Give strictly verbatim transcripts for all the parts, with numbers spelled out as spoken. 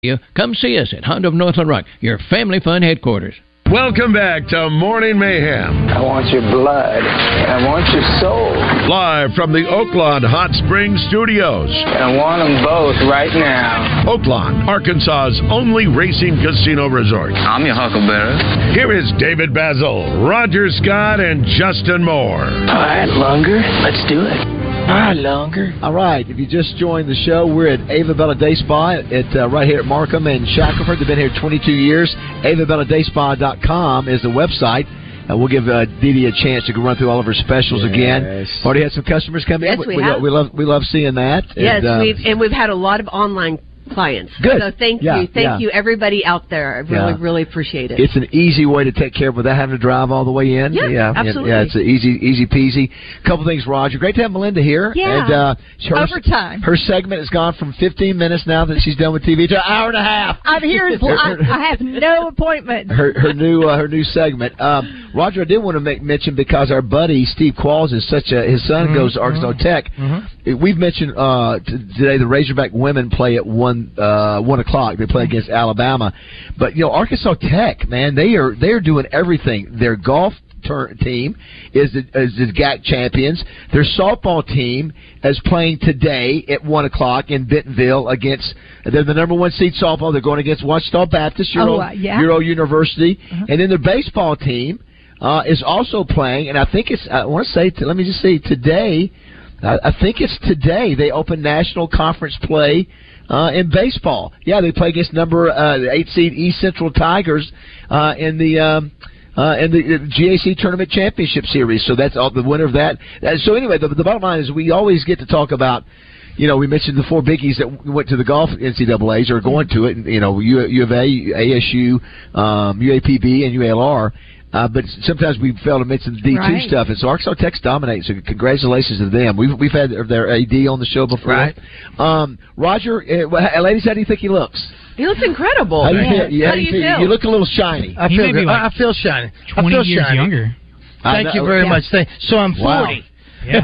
Come see us at Honda of North Little Rock, your family fun headquarters. Welcome back to Morning Mayhem. I want your blood. I want your soul. Live from the Oaklawn Hot Springs Studios. I want them both right now. Oaklawn, Arkansas's only racing casino resort. I'm your huckleberry. Here is David Basil, Roger Scott, and Justin Moore. All right, Lunger, let's do it. All right, Lunger. All right, if you just joined the show, we're at Ava Bella Day Spa at uh, right here at Markham and Shackelford. They've been here twenty-two years. ava bella day spa dot com is the website. Uh, we'll give uh, Dee Dee a chance to go run through all of her specials yes. again. Already had some customers come yes, in. We, we, have. we love we love seeing that. Yes, and, uh, we've and we've had a lot of online clients. Good. So thank yeah, you. Thank yeah. you, everybody out there. I really, yeah. really appreciate it. It's an easy way to take care of without having to drive all the way in. Yeah, yeah absolutely. Yeah, it's an easy, easy peasy. Couple things, Roger. Great to have Melinda here. Yeah. And, uh, her, Overtime. Her segment has gone from fifteen minutes now that she's done with T V to an hour and a half. I'm here. I, I have no appointment. Her, her new uh, her new segment. Um, Roger, I did want to make mention because our buddy Steve Qualls is such a his son mm-hmm. goes to Arkansas mm-hmm. Tech. Mm-hmm. We've mentioned uh, t- today the Razorback women play at one uh, one o'clock. They play against Alabama, but you know Arkansas Tech, man, they are they are doing everything. Their golf Tur- team is the, is the G A C champions. Their softball team is playing today at one o'clock in Bentonville against. They're the number one seed softball. They're going against Ouachita Baptist, Euro, oh, uh, yeah. Euro University, uh-huh. and then their baseball team uh, is also playing. And I think it's. I want to say. To, let me just say today. I, I think it's today they open national conference play. Uh, in baseball, yeah, they play against number uh, eight seed East Central Tigers uh, in the um, uh, in the G A C Tournament Championship Series. So that's all the winner of that. Uh, so anyway, the, the bottom line is we always get to talk about. You know, we mentioned the four biggies that went to the golf N C double A's or are going to it. And, you know, U, U of A, A S U, um, U A P B, and U A L R. Uh, but sometimes we fail to mention the D two right. stuff, and so Arkansas Tech dominates. So congratulations to them. We've we've had their A D on the show before. Right. Um, Roger, uh, ladies, how do you think he looks? He looks incredible. How do you yeah. feel? Yeah, how do you feel? You look a little shiny. I feel good. Like I feel shiny. Twenty I feel years shiny. younger. Thank you very yeah. much. Thank, so I'm forty. Wow. Yeah.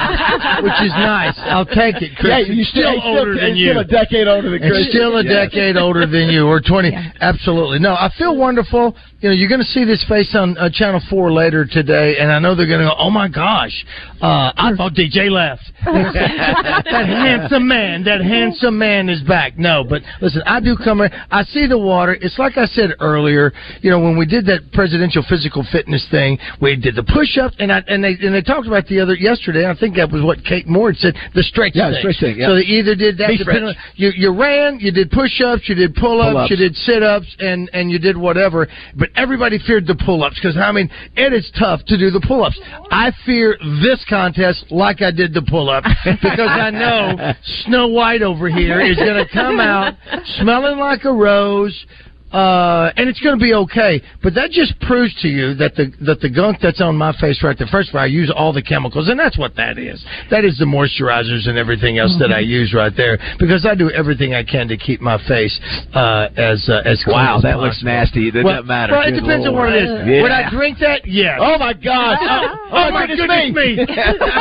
Uh, which is nice. I'll take it, Chris. Yeah, you're still, still older still, than you. Still a decade older than Chris. It's still a yeah. decade older than you, or twenty. Yeah. Absolutely. No, I feel wonderful. You know, you're going to see this face on uh, Channel four later today, and I know they're going to go, oh, my gosh, uh, I thought D J left. That handsome man, that handsome man is back. No, but listen, I do come here. I see the water. It's like I said earlier, you know, when we did that presidential physical fitness thing, we did the push-ups, and, I, and, they, and they talked about the other yesterday, I think that was what Kate Moore said, the stretch yeah, thing. Stretch thing yeah. So they either did that, on, you, you ran, you did push-ups, you did pull-ups, pull-ups. you did sit-ups, and, and you did whatever, but everybody feared the pull-ups, because, I mean, it is tough to do the pull-ups. I fear this contest like I did the pull-ups, because I know Snow White over here is going to come out smelling like a rose, Uh, and it's going to be okay, but that just proves to you that the that the gunk that's on my face right there. First of all, I use all the chemicals, and that's what that is. That is the moisturizers and everything else mm-hmm. that I use right there, because I do everything I can to keep my face uh, as uh, as clean wow, as that possible. looks nasty. It doesn't well, matter. Well, it Good depends Lord. on what it is. Yeah. Would I drink that? Yes. Oh my gosh! oh, oh my goodness, goodness me! me.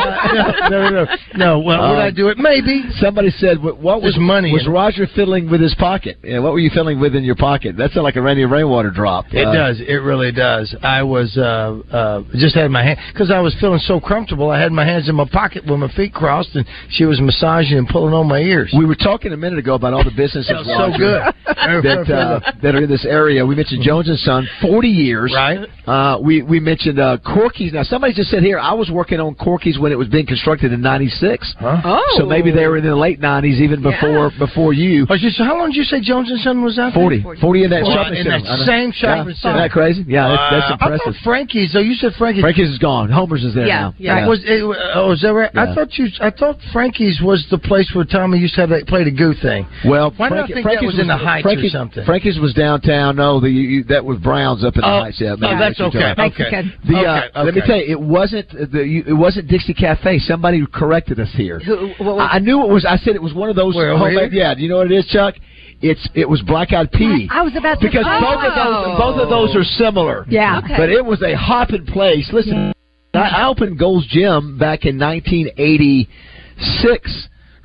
uh, no, no, no, no. Well, um, would I do it? Maybe. Somebody said, "What was There's money was Roger fiddling with his pocket? Yeah, what were you fiddling with in your pocket? That sounded like a Randy Rainwater drop." It uh, does. It really does. I was uh, uh, just had my hand because I was feeling so comfortable. I had my hands in my pocket with my feet crossed, and she was massaging and pulling on my ears. We were talking a minute ago about all the businesses so good that uh, that are in this area. We mentioned Jones and Son, forty years. Right. Uh, we we mentioned uh, Corky's. Now somebody just said here, I was working on Corky's when it was being constructed in ninety-six. Huh? Oh. So maybe they were in the late nineties, even before yeah. before you. Oh, so how long did you say Jones and Son was out there? Forty. Forty in that well, shopping in center. that same shopping yeah. center. Isn't that crazy? Yeah, that's, that's uh, impressive. I thought Frankie's. So you said Frankie's. Frankie's is gone. Homer's is there yeah, now. Yeah, yeah. Was it, oh, is that right? Yeah. I thought you. I thought Frankie's was the place where Tommy used to have that play the goo thing. Well, why Frankie, did I think Frankie's that was in the Heights Frankie, or something? Frankie's was downtown. No, the you, that was Brown's up in the oh, Heights. Yeah, oh, that's okay. Okay. The, okay, uh, okay. Let me tell you, it wasn't the it wasn't Dixie Cafe. Somebody corrected us here. Who, what was I, I knew it was. I said it was one of those. Where, homemade, yeah. Do you know what it is, Chuck? It's it was Black Eyed Pea. I was about to because oh. both of those both of those are similar. Yeah. Okay. But it was a hopping place. Listen, I, I opened Gold's Gym back in nineteen eighty-six.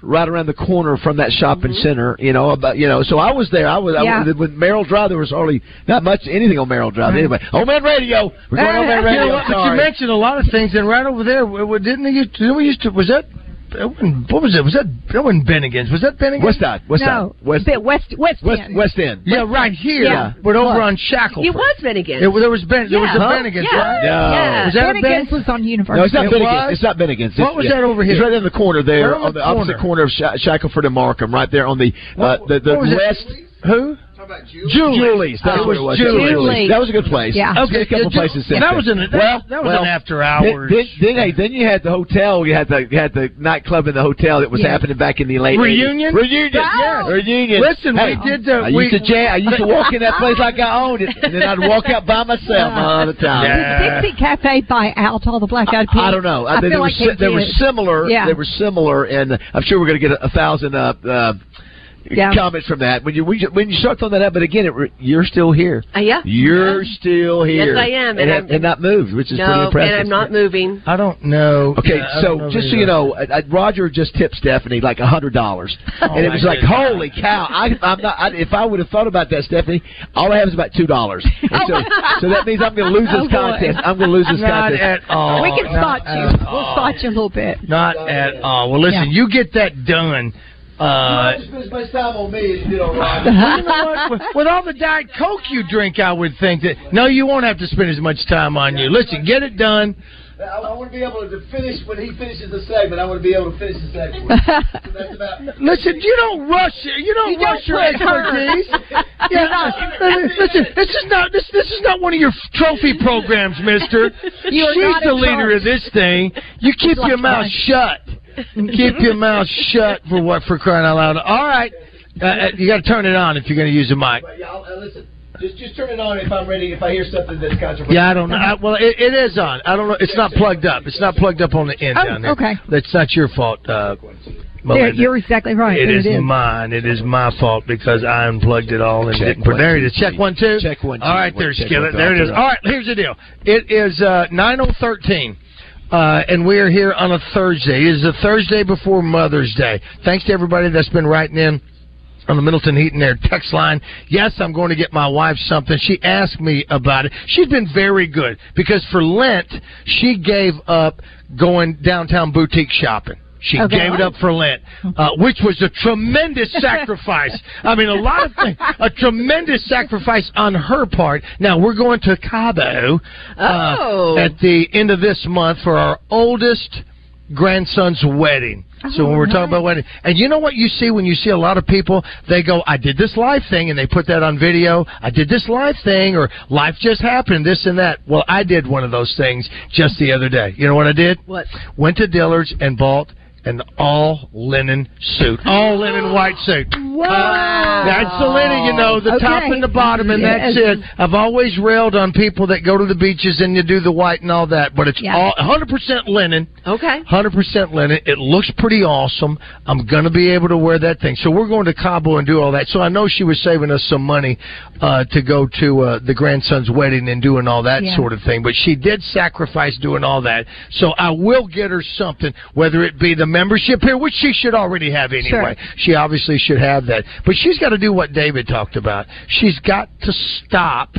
right around the corner from that shopping Mm-hmm. center. You know, about you know. So I was there. I was, Yeah. I was with Merrill Drive. There was hardly not much anything on Merrill Drive. Right. Anyway, Old Man Radio. We're going Old Man You Radio. know what, but you Sorry. mentioned a lot of things, and right over there, w- w- didn't they used to, we used to, was that, that wasn't- what was it? Was that, that wasn't Bennigan's? Was that Bennigan's? West Side. West no, Side. West, bit West West West, End. West End. Yeah, right here, Yeah. but over What? on Shackleford. It was Bennigan's. It, there was Ben, there was a Yeah. Bennigan's, Yeah. right? No. Yeah. Was that a Bennigan's Bennigan's? was on University. No, it's not It Bennigan's. was? It's not Bennigan's. What It's, was yeah. that over here? It's right in the corner there, Right on on the the opposite corner. corner of Sh- Shackleford and Markham, right there on the uh, What- the, the what was it? west. Who? Julie's. Julie's. That's Oh, what it it was was. Julie's. Julie's. That was a good place. Yeah. There's been a couple yeah, Ju- places since that then. was an that, well, that was well, an after hours. Then, then, then, hey, then you had the hotel. You had the you had the nightclub in the hotel that was Yes. happening back in the late Reunion? eighties. Reunion. Yes. Reunion. Listen, Hey, we did the. I we, used to jam. I used to walk in that place like I owned it, and then I'd walk out by myself all the time. Yeah. Did Dixie Cafe buy out all the Black Eyed Peas? I don't know. I they, feel were like si- they, they were did. similar. Yeah. They were similar, and I'm sure we're going to get a, a thousand uh, uh, Yeah. comments from that when you when you, when you start throwing that up. But again, it, re- you're still here. Uh, yeah. You're still here. Yes, I am, and, and have- I'm- and not moved, which is pretty No, impressive. and I'm not moving. I don't know. Okay, Yeah, I so don't know just that so you either. know, uh, uh, Roger just tipped Stephanie like a hundred dollars, Oh, and it my was like, goodness. holy cow! I, I'm not. I, if I would have thought about that, Stephanie, all I have is about two dollars. So, so that means I'm going to lose this Oh, boy. contest. I'm going to lose this Not contest. at all. We can Not spot you. at We'll all. spot you a little bit. Not at all. Well, listen, Yeah. you get that done. Uh, spend as much time on me as you did on Roger. you know what? With, with all the Diet Coke you drink, I would think that no, you won't have to spend as much time on you. Listen, get it done. I, I want to be able to finish when he finishes the segment. I want to be able to finish the segment. So that's about. Listen, you don't rush. You don't You rush don't your push her. expertise. Yeah, listen, this is not this this is not one of your trophy programs, Mister. You are She's not the in leader charge. of this thing. You keep like your mouth mine. shut. Keep your mouth shut for what? For crying out loud! All right, uh, uh, you got to turn it on if you're going to use a mic. Yeah, I'll, uh, listen. Just just turn it on if I'm ready. If I hear something that's controversial. Yeah, I don't know. I, well, it, it is on. I don't know. It's not plugged up. It's not plugged up on the end Oh, down there. okay. That's not your fault. Uh, There, Melinda. you're exactly right. It There is mine. It is my fault because I unplugged it all and Check didn't put one, there it two, is. Check three. one, two. Check one, two. All right, One, there's check Skillet. one, There it is. two. All right, here's the deal. It is uh, nine oh thirteen. Uh, and we are here on a Thursday. It is the Thursday before Mother's Day. Thanks to everybody that's been writing in on the Middleton Heat and Air text line. Yes, I'm going to get my wife something. She asked me about it. She's been very good because for Lent, she gave up going downtown boutique shopping. She Okay. gave it up for Lent, uh, which was a tremendous sacrifice. I mean, a lot of things, a tremendous sacrifice on her part. Now, we're going to Cabo uh, Oh. at the end of this month for our oldest grandson's wedding. So when we're talking about wedding, and you know what you see when you see a lot of people, they go, I did this live thing, and they put that on video. I did this live thing, or life just happened, this and that. Well, I did one of those things just the other day. You know what I did? What? Went to Dillard's and bought an all linen suit, all linen white suit. Wow. That's the linen, you know, the Okay. top and the bottom, and that's Yes. it. I've always railed on people that go to the beaches and you do the white and all that, but it's Yeah. all one hundred percent linen. Okay. one hundred percent linen. It looks pretty awesome. I'm going to be able to wear that thing. So we're going to Cabo and do all that. So I know she was saving us some money uh, to go to uh, the grandson's wedding and doing all that Yeah. sort of thing. But she did sacrifice doing all that. So I will get her something, whether it be the membership here, which she should already have anyway. Sure. She obviously should have that. But she's got to do what David talked about. She's got to stop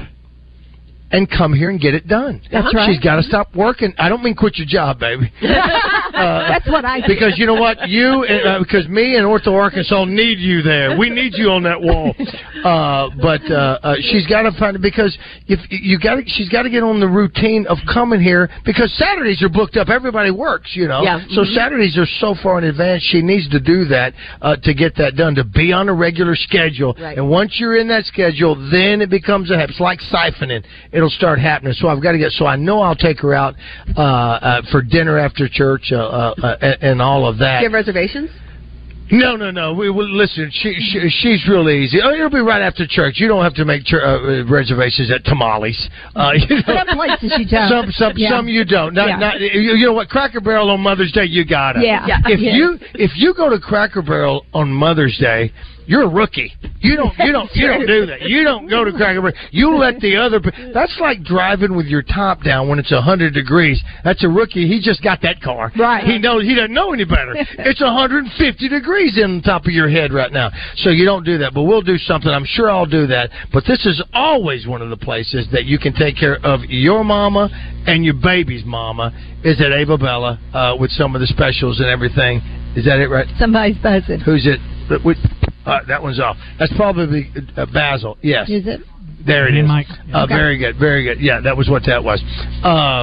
and come here and get it done. That's right. She's got to stop working. I don't mean quit your job, baby. Uh, That's what I because you know what, you uh, because me and Ortho Arkansas need you there. We need you on that wall. Uh, but uh, uh, she's got to find it because if you got, she's got to get on the routine of coming here because Saturdays are booked up. Everybody works, you know. Yeah. So Mhm. Saturdays are so far in advance. She needs to do that uh, to get that done. To be on a regular schedule. Right. And once you're in that schedule, then it becomes a habit. It's like siphoning. It'll start happening. So I've got to get. So I know I'll take her out uh, uh, for dinner after church. Uh, uh, uh, and, and all of that. Do you have reservations? No, no, no. We will listen. She, she, she's real easy. Oh, it'll be right after church. You don't have to make chur- uh, reservations at Tamales. Uh, you know, Some places you don't. Some, some, Yeah. some you don't. Not, Yeah. not. You, you know what? Cracker Barrel on Mother's Day, you got it. Yeah. Yeah. If Yeah. you if you go to Cracker Barrel on Mother's Day you're a rookie. You don't you don't you don't do that. You don't go to Cracker Barrel. You let the other. That's like driving with your top down when it's a hundred degrees. That's a rookie. He just got that car. Right. He knows he doesn't know any better. It's a hundred and fifty degrees in the top of your head right now. So you don't do that. But we'll do something. I'm sure I'll do that. But this is always one of the places that you can take care of your mama and your baby's mama. Is at Ava Bella uh, with some of the specials and everything. Is that it, right? Somebody's buzzing. Who's it? Uh, that one's off. That's probably uh, Basil. Yes. Is it? There it is. Mike. Uh, Okay. Very good. Very good. Yeah, that was what that was. Uh,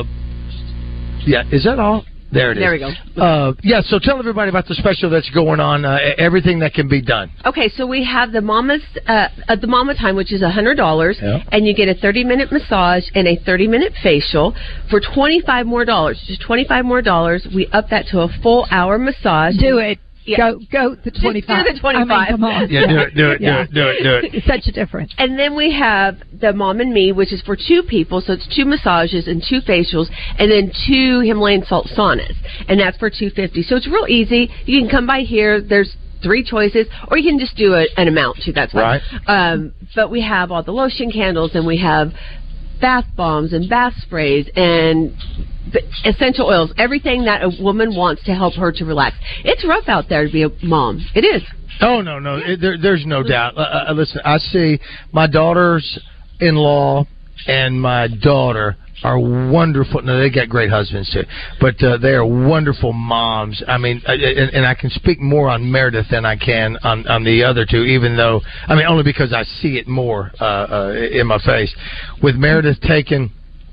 yeah, is that all? There it is. There we go. Uh, yeah, so tell everybody about the special that's going on, uh, everything that can be done. Okay, so we have the Mama's uh, uh, the Mama Time, which is a hundred dollars, Yeah. and you get a thirty minute massage and a thirty minute facial for twenty five more dollars. Just twenty five more dollars. We up that to a full hour massage. Do it. Yeah. Go go the Just twenty-five. do the twenty-five. I mean, come on. Yeah, do it, do it, Yeah. do it, do it, do it. It's such a difference. And then we have the Mom and Me, which is for two people, so it's two massages and two facials, and then two Himalayan salt saunas, and that's for two fifty. So it's real easy. You can come by here. There's three choices, or you can just do a, an amount too. That's fine. Right. Um, but we have all the lotion candles, and we have bath bombs and bath sprays and b- essential oils, everything that a woman wants to help her to relax. It's rough out there to be a mom. It is. Oh, no, no. It, there, there's no doubt. Uh, uh, listen, I see my daughters-in-law and my daughter are wonderful. No, they got great husbands, too. But uh, they are wonderful moms. I mean, uh, and, and I can speak more on Meredith than I can on, on the other two, even though, I mean, only because I see it more uh, uh, in my face. With Meredith taking,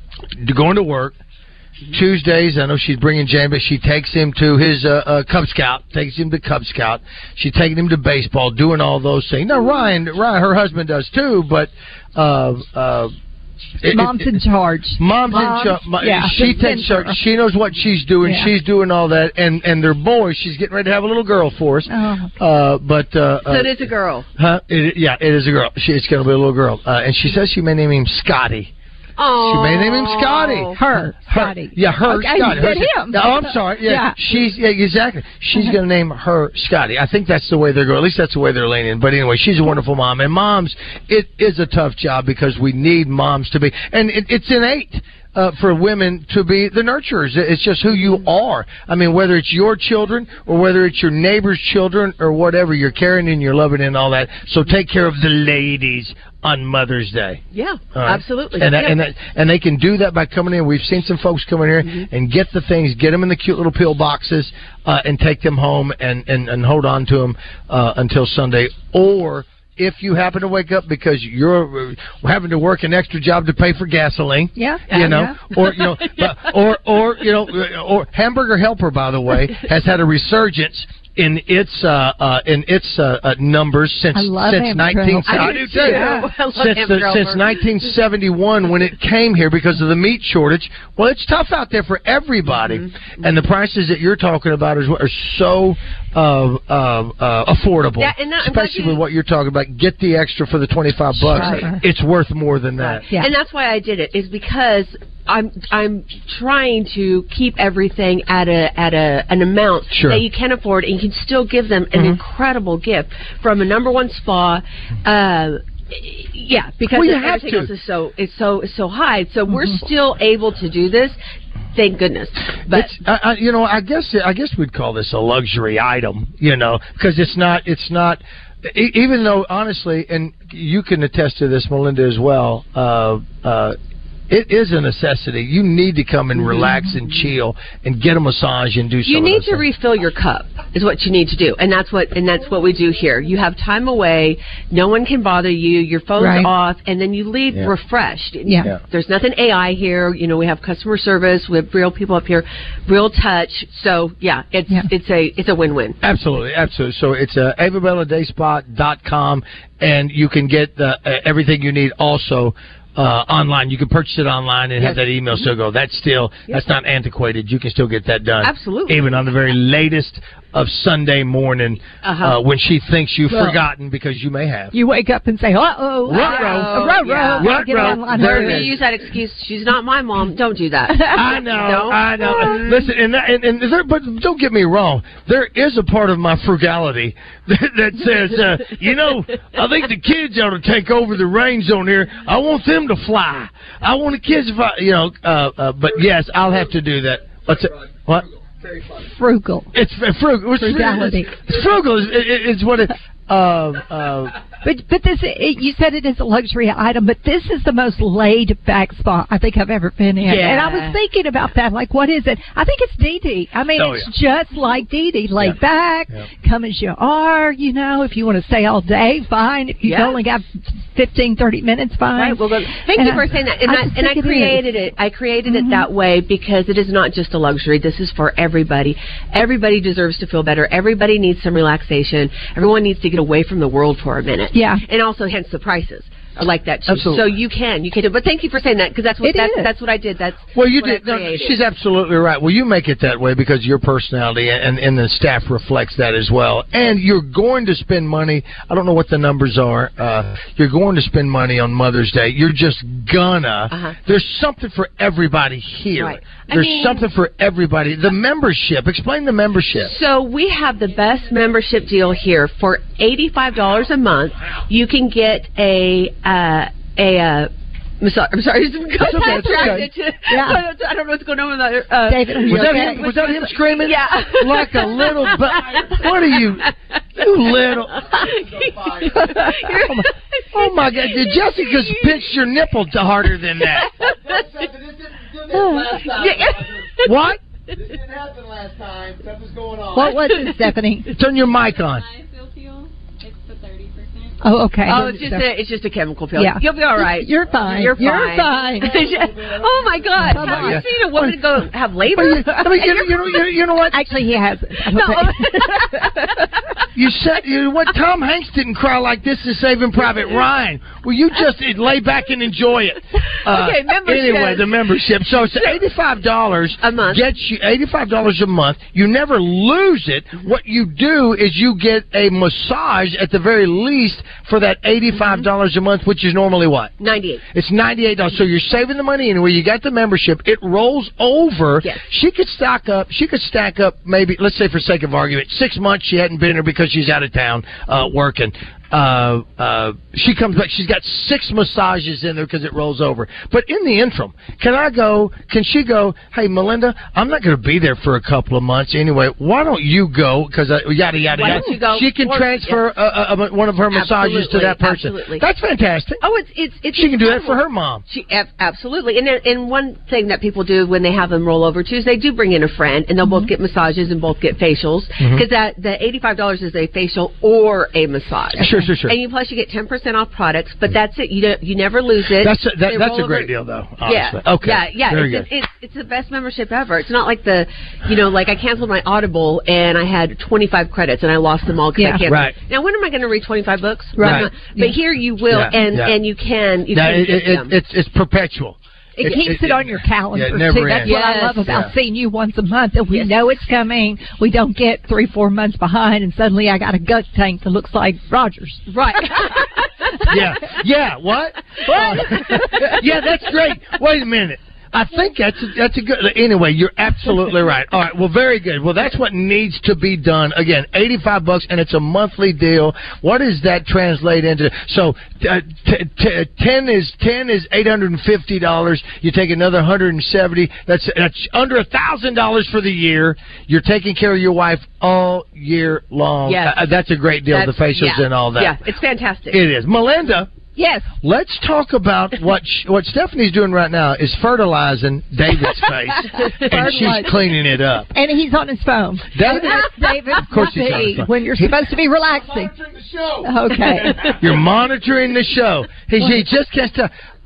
going to work, Tuesdays, I know she's bringing Jamie, but she takes him to his uh, uh, Cub Scout, takes him to Cub Scout. She's taking him to baseball, doing all those things. Now, Ryan, Ryan, her husband does too, but uh, uh, it, Mom's it, in charge. Mom's, Mom's in charge. yeah, she the takes center. charge. She knows what she's doing. Yeah. She's doing all that, and and their boys. She's getting ready to have a little girl for us. Oh. Uh, but uh, So it is a girl. huh? It, yeah, it is a girl. She, it's going to be a little girl, uh, and she says she may name him Scotty. Oh, She may name him Scotty. Her, Scotty. Yeah, her Okay, Scotty. you Her- said him. No, I'm sorry. Yeah, Yeah. she's yeah, exactly. She's going to name her Scotty. I think that's the way they're going. At least that's the way they're leaning. But anyway, she's a wonderful mom, and moms, it is a tough job because we need moms to be, and it, it's innate. Uh, for women to be the nurturers. It's just who you are. I mean, whether it's your children or whether it's your neighbor's children or whatever, you're caring and you're loving and all that. So take care of the ladies on Mother's Day. Yeah, All right? absolutely. And that, Yeah. and that, and they can do that by coming in. We've seen some folks come in here Mm-hmm. and get the things, get them in the cute little pill boxes, uh, and take them home and, and, and hold on to them uh, until Sunday. Or if you happen to wake up because you're uh, having to work an extra job to pay for gasoline, Yeah, you know, yeah. or you know, but, or or you know, or Hamburger Helper, by the way, has had a resurgence in its uh, uh, in its uh, uh, numbers since I love since Hamburger nineteen. Helper. I do too. Yeah. I love Since Hamburger the, since Helper. nineteen seventy-one, when it came here because of the meat shortage. Well, it's tough out there for everybody, Mm-hmm. and the prices that you're talking about is are so uh, uh, uh, affordable. Yeah, and that- I'm glad especially you- with what you're talking about. Get the extra for the twenty-five bucks. Sure. It's worth more than that. Yeah. And that's why I did it, is because I'm I'm trying to keep everything at a at a an amount Sure. that you can afford, and you can still give them an Mhm. incredible gift from a number one spa. Uh, yeah, because Well, you have everything to. else is so is so is so high. So we're still able to do this. Thank goodness. But It's, I, I, you know, I guess I guess we'd call this a luxury item, you know, because it's not it's not. E- even though, honestly, and you can attest to this, Melinda, as well. Uh, uh, it is a necessity. You need to come and relax and chill and get a massage and do. Some you of need those to things. refill your cup is what you need to do, and that's what and that's what we do here. You have time away, no one can bother you, your phone's Right. off, and then you leave Yeah. refreshed. Yeah. Yeah. There's nothing A I here. You know, we have customer service, we have real people up here, real touch. So yeah, it's Yeah. it's a it's a win-win. Absolutely, absolutely. So it's uh, ava bella day spa dot com, and you can get the, uh, everything you need also uh, online. You can purchase it online and have Yes. that email still go. That's still, that's not antiquated. You can still get that done. Absolutely. Even on the very latest of Sunday morning Uh-huh. uh, when she thinks you've Well, forgotten because you may have. You wake up and say, uh-oh. Ruh-roh. Ruh-roh. Yeah. Gotta get Ruh-roh. online There Or it if early. you use that excuse, she's not my mom. Don't do that. I know, No? I know. Listen, and, that, and, and there, but don't get me wrong. There is a part of my frugality that, that says, uh, you know, I think the kids ought to take over the reins on here. I want them to fly. I want the kids to fly. You know, uh, uh, but yes, I'll have to do that. What's it? What? Frugal. It's uh, frugal. It's, Frugality. It's frugal. It's, it, it's what it. Uh, uh, But but this it, you said it is a luxury item, but this is the most laid back spot I think I've ever been in. Yeah. And I was thinking about that, like what is it? I think it's Dee Dee. I mean, Oh, it's just like Dee Dee, laid Yeah. back, Yeah. come as you are. You know, if you want to stay all day, fine. If you've Yeah. only got fifteen, thirty minutes, fine. Right. Well, then, thank And you I- for saying that. And I I, just and I think it created is. it. I created Mhm. it that way because it is not just a luxury. This is for everybody. Everybody deserves to feel better. Everybody needs some relaxation. Everyone needs to get away from the world for a minute. Yeah. And also, hence the prices are like that too. Absolutely. So you can, you can do. But thank you for saying that because that's what It that's, is. that's what I did. That's Well, you what I did. No, created. she's absolutely right. Well, you make it that way because your personality and, and the staff reflects that as well. And you're going to spend money. I don't know what the numbers are. Uh, you're going to spend money on Mother's Day. You're just gonna. Uh-huh. There's something for everybody here. Right. I There's mean- something for everybody. The membership. Explain the membership. So we have the best membership deal here for eighty-five dollars a month. You can get a uh, a. Uh, I'm sorry. I'm sorry. I'm okay, it's distracted. okay. Yeah. I don't know what's going on with that. Uh, David, are you Was that okay? him? Was that him screaming? Yeah. Like a little. Bu- what are you? You little. Oh my, oh my God! Did Jessica pinch your nipple to harder than that? What? This didn't happen last time. Stuff was going on. What was it, Stephanie? Turn your mic on. Oh, okay. Oh, it's just a it's just a chemical pill. Yeah. You'll be all right. You're fine. You're You're fine. fine. Oh my God! Come Have on. you seen a woman go have labor? I mean, you know, you know, you know, you know what? Actually, he has. No. You said you know what? Tom Hanks didn't cry like this in Saving Private Ryan. Well, you just lay back and enjoy it. Uh, Okay, membership. Anyway, the membership. So it's eighty-five dollars A month. Gets you eighty-five dollars a month. You never lose it. What you do is you get a massage at the very least for that eighty-five dollars a month, which is normally what? ninety-eight. It's ninety-eight dollars. So you're saving the money anyway. You got the membership. It rolls over. Yes. She could stock up. She could stack up maybe, let's say for sake of argument, six months she hadn't been here because she's out of town uh, working. Uh, uh, she comes back. She's got six massages in there because it rolls over. But in the interim, can I go? Can she go? Hey, Melinda, I'm not going to be there for a couple of months anyway. Why don't you go? Because uh, yada yada Why yada. don't you go? She can Or- transfer uh, uh, one of her massages to Absolutely, that person. absolutely. That's fantastic. Oh, it's it's it's. She can do that for incredible. her mom. She ab- absolutely, and then- and one thing that people do when they have them roll over too is they do bring in a friend, and they'll both get massages and both get facials because that the eighty five dollars is a facial or a massage. Sure, sure, sure. And you plus you get ten percent off products, but that's it. You don't, you never lose it. That's a, that, They that's roll a over- great deal, though. Yeah. Honestly. Okay. Yeah. Yeah. Very it's, good. it's it's the best membership ever. It's not like the, you know, like I canceled my Audible and I had twenty five credits and I lost them all because Yeah. I canceled. Right. Now when am I going to read twenty five books? Right. I'm not- But here you will, Yeah. and Yeah. and you can you Now, can it, get it, them. it's it's perpetual. It, keeps it, on your calendar, yeah, it never too. That's ends. what I Yes. love about Yeah. seeing you once a month. That we Yes. know it's coming. We don't get three, four months behind, and suddenly I got a gut tank that looks like Rogers. Right. Yeah. Yeah. What? Uh, yeah, that's great. Wait a minute. I think that's a, that's a good. Anyway, you're absolutely right. All right. Well, very good. Well, that's what needs to be done. Again, eighty-five bucks, and it's a monthly deal. What does that translate into? So, uh, t- t- ten is ten is eight hundred and fifty dollars. You take another one hundred and seventy. That's that's under a thousand dollars for the year. You're taking care of your wife all year long. Yes. Uh, that's a great deal. That's- the facials yeah. and all that. Yeah, it's fantastic. It is. Melinda. Yes. Let's talk about what sh- what Stephanie's doing right now is fertilizing David's face, and she's Fertilize. cleaning it up. And he's on his phone. David, That's David. of course he's on his See, phone. when you're supposed to be relaxing. Okay. You're monitoring the show. He, he just can't tell.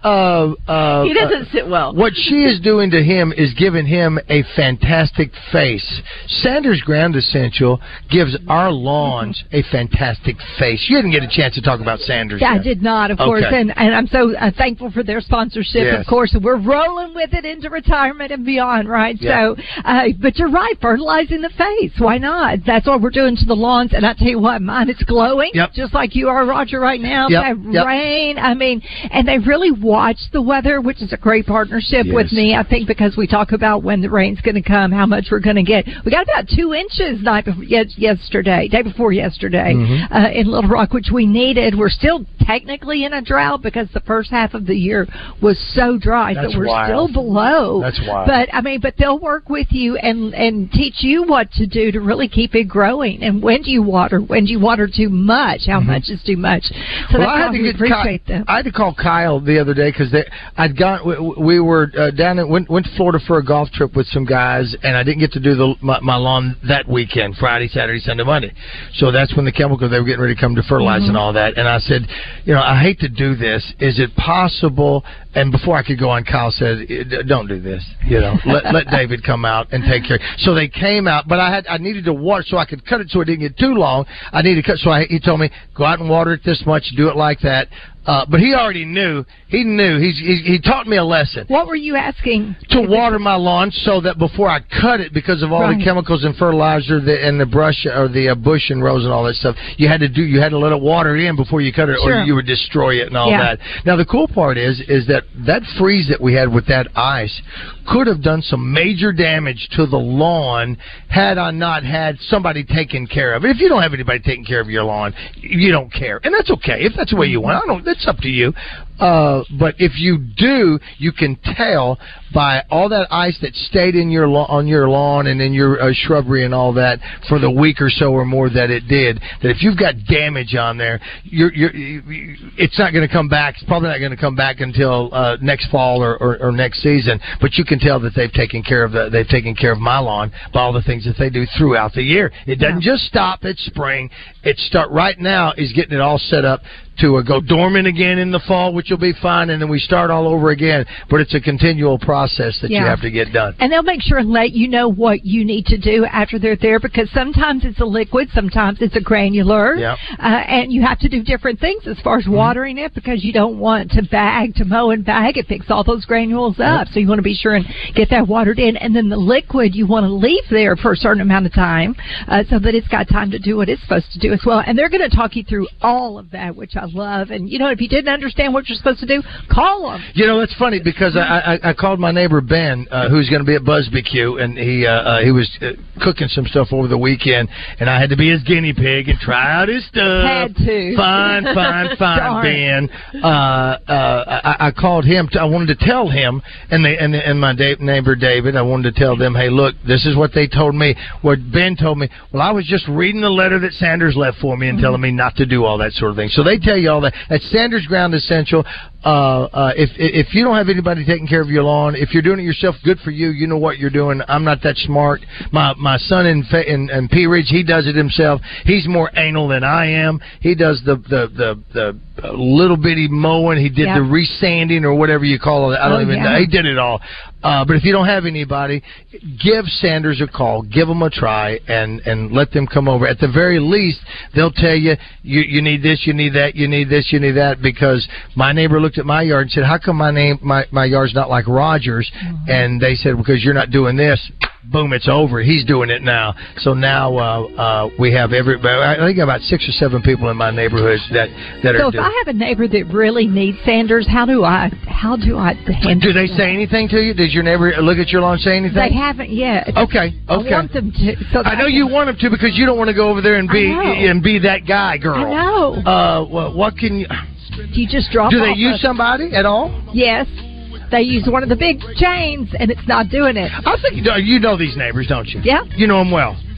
uh, uh, He doesn't uh, sit well. What she is doing to him is giving him a fantastic face. Sanders Ground Essential gives our lawns a fantastic face. You didn't get a chance to talk about Sanders. Yeah, I yet. did not, of Okay. course, and, and I'm so uh, thankful for their sponsorship. Yes. Of course, we're rolling with it into retirement and beyond, right? Yeah. So, uh, but you're right, fertilizing the face. Why not? That's what we're doing to the lawns, and I tell you what, mine is glowing, Yep. just like you are, Roger, right now. Yep. That Yep. rain, I mean, and they really watch the weather, which is a great partnership Yes. with me. I think because we talk about when the rain's going to come, how much we're going to get. We got about two inches night before, yes, yesterday, day before yesterday, Mm-hmm. uh, in Little Rock, which we needed. We're still technically in a drought because the first half of the year was so dry, That's so we're wild. still below. That's wild. But I mean, but they'll work with you and and teach you what to do to really keep it growing. And when do you water? When do you water too much? How Mm-hmm. much is too much? So Well, that's I had how to we get appreciate Ky- them. I had to call Kyle the other day because I'd gone. We, we were uh, down at went, went to Florida for a golf trip with some guys, and I didn't get to do the my, my lawn that weekend, Friday, Saturday, Sunday, Monday. So that's when the chemicals they were getting ready to come to fertilize Mm-hmm. and all that. And I said, you know, I hate to do this. Is it possible? And before I could go on, Kyle said, "Don't do this. You know, let let David come out and take care." So they came out, but I had I needed to water so I could cut it so it didn't get too long. I needed to cut, so I, he told me go out and water it this much, do it like that. Uh, but he already knew. He knew. He's, he he taught me a lesson. What were you asking? To water my lawn so that before I cut it, because of all Right. the chemicals and fertilizer the, and the brush or the uh, bush and rose and all that stuff, you had to do. You had to let it water in before you cut it, Sure. or you would destroy it and all Yeah. that. Now the cool part is, is that that freeze that we had with that ice could have done some major damage to the lawn had I not had somebody taking care of it. If you don't have anybody taking care of your lawn, you don't care, and that's okay. If that's the way you want, I don't. That's up to you. Uh, but if you do, you can tell by all that ice that stayed in your la- on your lawn and in your uh, shrubbery and all that for the week or so or more that it did, that if you've got damage on there, you're, you're, you, it's not going to come back. It's probably not going to come back until uh, next fall or, or, or next season. But you can tell that they've taken care of the, they've taken care of my lawn by all the things that they do throughout the year. It doesn't just stop at spring. It start right now is getting it all set up to uh, go dormant again in the fall, which will be fine, and then we start all over again. But it's a continual process that you Yeah. have to get done. And they'll make sure and let you know what you need to do after they're there, because sometimes it's a liquid, sometimes it's a granular, Yep. uh, and you have to do different things as far as watering it, because you don't want to bag, to mow and bag it, picks all those granules up. Yep. So you want to be sure and get that watered in. And then the liquid you want to leave there for a certain amount of time uh, so that it's got time to do what it's supposed to do as well. And they're going to talk you through all of that, which I love. And, you know, if you didn't understand what you're supposed to do, call them. You know, it's funny because I, I, I called my neighbor Ben, uh, who's going to be at BuzzBQ, and he uh, uh, he was uh, cooking some stuff over the weekend, and I had to be his guinea pig and try out his stuff. Had to. Fine, fine, fine, Darn. Ben. Uh, uh, I, I called him. To, I wanted to tell him, and they and, and my da- neighbor David, I wanted to tell them, hey, look, this is what they told me. What Ben told me. Well, I was just reading the letter that Sanders left for me and telling me not to do all that sort of thing. So they tell you all that. That's Sanders Ground Essential. Uh, uh, if if you don't have anybody taking care of your lawn, if you're doing it yourself, good for you. You know what you're doing. I'm not that smart. My my son in in, in Pea Ridge, he does it himself. He's more anal than I am. He does the the the, the little bitty mowing. He did Yeah. the resanding or whatever you call it. I don't Oh, even yeah. know. He did it all. Uh, but if you don't have anybody, give Sanders a call, give them a try, and, and let them come over. At the very least, they'll tell you, you, you need this, you need that, you need this, you need that, because my neighbor looked at my yard and said, how come my name, my, my yard's not like Rogers? Mm-hmm. And they said, because you're not doing this. Boom, it's over. He's doing it now. So now uh, uh, we have every, I think about six or seven people in my neighborhood that, that So are if doing I have a neighbor that really needs Sanders, how do I how do I handle Do they that? say anything to you? Does your neighbor look at your lawn and say anything? They haven't yet. Okay, I okay. want them to. So that I know can- you want them to because you don't want to go over there and be I know. and be that guy, girl. I know. Uh, what, what can you? You just drop. Do they off use a- somebody at all? Yes. They use one of the big chains, and it's not doing it. I think you know, you know these neighbors, don't you? Yeah. You know them well.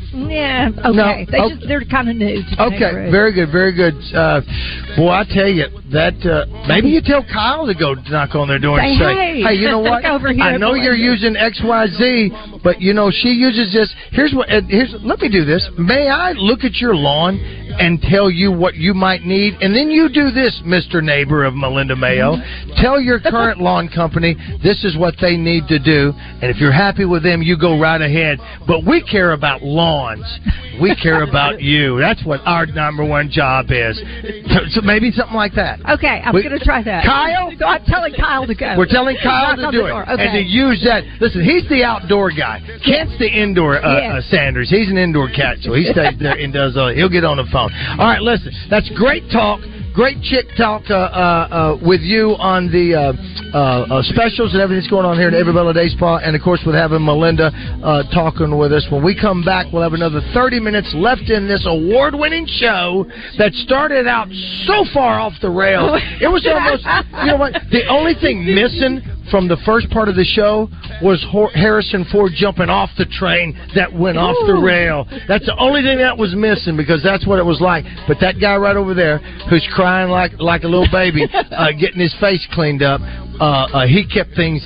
Yeah, okay. No, they oh, just, they're kind of new to the Okay, neighborhood. very good, very good. Uh, boy, I tell you, that uh, maybe you tell Kyle to go knock on their door and Say, say, hey, hey, you know what? over here, I know you're using X Y Z, but, you know, she uses this. Here's what, uh, here's, let me do this. May I look at your lawn and tell you what you might need? And then you do this, Mister Neighbor of Melinda Mayo. Tell your current lawn company this is what they need to do, and if you're happy with them, you go right ahead. But we care about lawns. We care about you. That's what our number one job is. So, so maybe something like that. Okay, I'm We- going to try that. Kyle? So I'm telling Kyle to go. We're telling Kyle Knock to on do the it door. Okay. and to use that. Listen, he's the outdoor guy. Kent's the indoor uh, Yes. uh, Sanders. He's an indoor cat, so he stays there and does. Uh, he'll get on the phone. All right, listen, that's great talk. Great chick talk uh, uh, uh, with you on the uh, uh, uh, specials and everything that's going on here at Everbella Day Spa, and of course with having Melinda uh, talking with us. When we come back, we'll have another thirty minutes left in this award-winning show that started out so far off the rails. It was almost, you know what? The only thing missing from the first part of the show was Hor- Harrison Ford jumping off the train that went off the rail. That's the only thing that was missing, because that's what it was like. But that guy right over there who's crying like like a little baby, uh, getting his face cleaned up, uh, uh, he kept things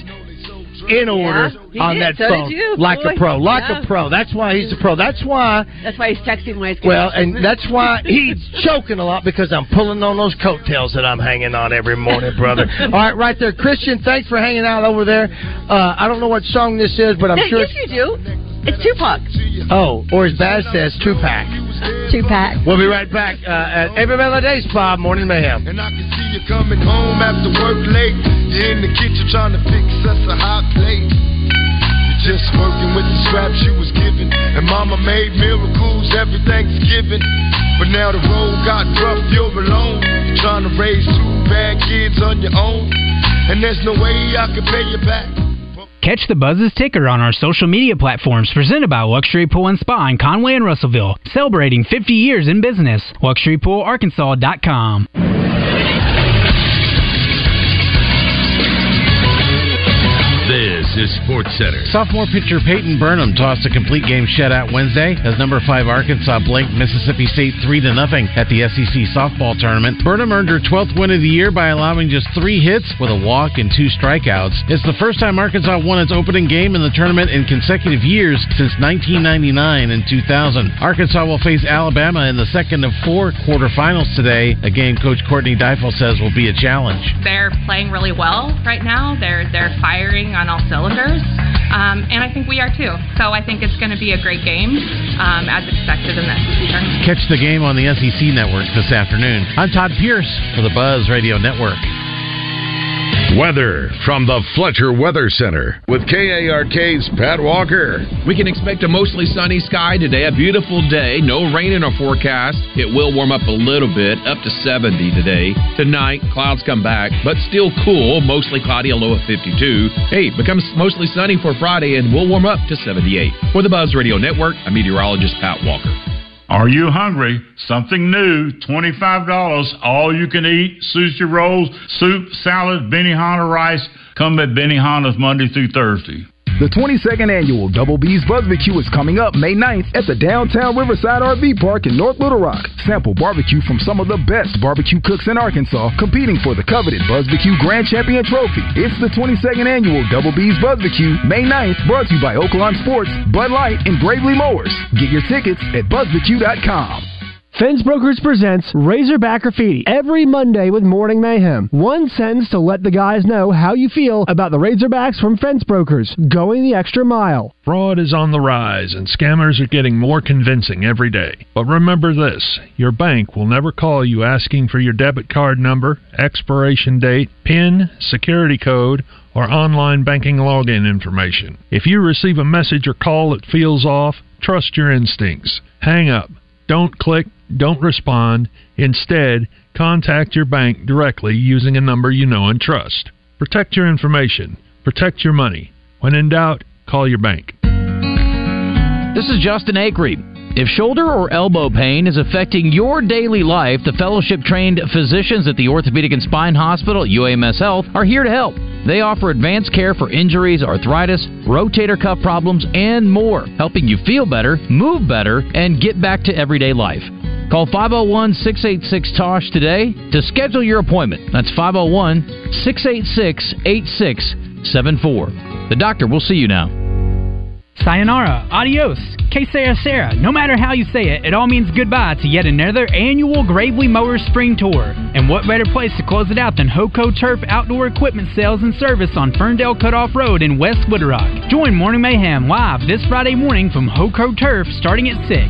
in order Yeah, on did. that So phone, did you, like boy. a pro, like Yeah. a pro. That's why he's a pro. That's why. That's why he's texting while he's Well, and that's why he's choking a lot, because I'm pulling on those coattails that I'm hanging on every morning, brother. All right, right there, Christian. Thanks for hanging out over there. Uh, I don't know what song this is, but I'm Yes, sure. yes, you do. It's Tupac. Oh, or as Baz says, two pack. Two pack. We'll be right back uh, at Everbella Day Spa Morning Mayhem. And I can see you coming home after work late. You're in the kitchen trying to fix us a hot plate. You're just working with the scraps you was given. And mama made miracles every Thanksgiving. But now the road got rough, you're alone. You're trying to raise two bad kids on your own. And there's no way I can pay you back. Catch the Buzz's ticker on our social media platforms presented by Luxury Pool and Spa in Conway and Russellville, celebrating fifty years in business. Luxury Pool Arkansas dot com. This is SportsCenter. Sophomore pitcher Peyton Burnham tossed a complete game shutout Wednesday as number five Arkansas blanked Mississippi State three to nothing at the S E C softball tournament. Burnham earned her twelfth win of the year by allowing just three hits with a walk and two strikeouts. It's the first time Arkansas won its opening game in the tournament in consecutive years since nineteen ninety-nine and two thousand. Arkansas will face Alabama in the second of four quarterfinals today, a game Coach Courtney Deifel says will be a challenge. They're playing really well right now. They're they're firing on all cylinders, um, and I think we are too. So I think it's going to be a great game, um, as expected in the S E C tournament. Catch the game on the S E C Network this afternoon. I'm Todd Pierce for the Buzz Radio Network. Weather from the Fletcher Weather Center with K A R K's Pat Walker. We can expect a mostly sunny sky today, a beautiful day, no rain in our forecast. It will warm up a little bit, up to seventy today. Tonight, clouds come back, but still cool, mostly cloudy, a low of fifty-two. Hey, it becomes mostly sunny for Friday, and we'll warm up to seventy-eight. For the Buzz Radio Network, I'm meteorologist Pat Walker. Are you hungry? Something new, twenty-five dollars, all you can eat, sushi rolls, soup, salad, Benihana rice. Come at Benihana's Monday through Thursday. The twenty-second annual Double B's Barbecue is coming up May ninth at the downtown Riverside R V Park in North Little Rock. Sample barbecue from some of the best barbecue cooks in Arkansas, competing for the coveted BuzzBecue Grand Champion Trophy. It's the twenty-second annual Double B's Barbecue, May ninth, brought to you by Oaklawn Sports, Bud Light, and Gravely Mowers. Get your tickets at buzzbecue dot com. Fence Brokers presents Razorback Graffiti every Monday with Morning Mayhem. One sentence to let the guys know how you feel about the Razorbacks from Fence Brokers. Going the extra mile. Fraud is on the rise, and scammers are getting more convincing every day. But remember this, your bank will never call you asking for your debit card number, expiration date, PIN, security code, or online banking login information. If you receive a message or call that feels off, trust your instincts. Hang up. Don't click. Don't respond. Instead, contact your bank directly using a number you know and trust. Protect your information. Protect your money. When in doubt, call your bank. This is Justin Acree. If shoulder or elbow pain is affecting your daily life, the fellowship-trained physicians at the Orthopedic and Spine Hospital at U A M S Health are here to help. They offer advanced care for injuries, arthritis, rotator cuff problems, and more, helping you feel better, move better, and get back to everyday life. Call five oh one, six eight six, T O S H today to schedule your appointment. That's five oh one, six eight six, eight six seven four. The doctor will see you now. Sayonara, adios, que sera sera. No matter how you say it, it all means goodbye to yet another annual Gravely Mowers Spring Tour. And what better place to close it out than Hoco Turf Outdoor Equipment Sales and Service on Ferndale Cutoff Road in West Woodrock. Join Morning Mayhem live this Friday morning from Hoco Turf starting at six.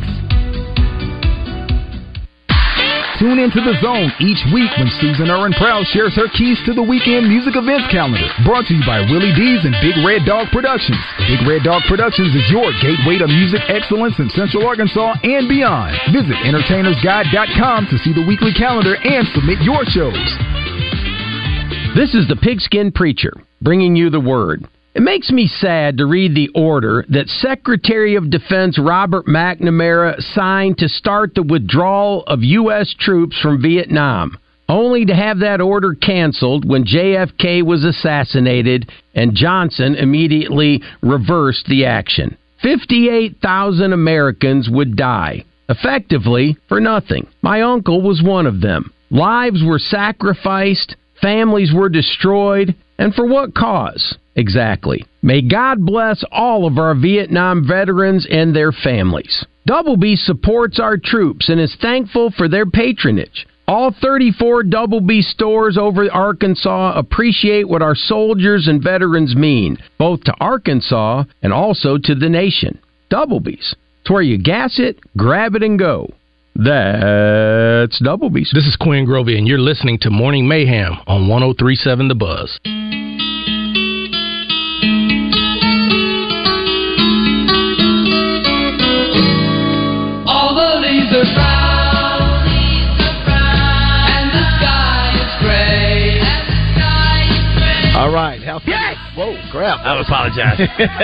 Tune into The Zone each week when Susan Irwin Proud shares her keys to the weekend music events calendar. Brought to you by Willie D's and Big Red Dog Productions. Big Red Dog Productions is your gateway to music excellence in Central Arkansas and beyond. Visit entertainers guide dot com to see the weekly calendar and submit your shows. This is the Pigskin Preacher, bringing you the word. It makes me sad to read the order that Secretary of Defense Robert McNamara signed to start the withdrawal of U S troops from Vietnam, only to have that order canceled when J F K was assassinated and Johnson immediately reversed the action. fifty-eight thousand Americans would die, effectively for nothing. My uncle was one of them. Lives were sacrificed, families were destroyed, and for what cause? Exactly. May God bless all of our Vietnam veterans and their families. Double B supports our troops and is thankful for their patronage. All thirty-four Double B stores over Arkansas appreciate what our soldiers and veterans mean, both to Arkansas and also to the nation. Double B's. It's where you gas it, grab it, and go. That's Double B's. This is Quinn Grovey, and you're listening to Morning Mayhem on one oh three point seven The Buzz. All the leaves are brown, and the sky is gray. And the sky is gray. All right. How yes! Whoa, crap. I apologize.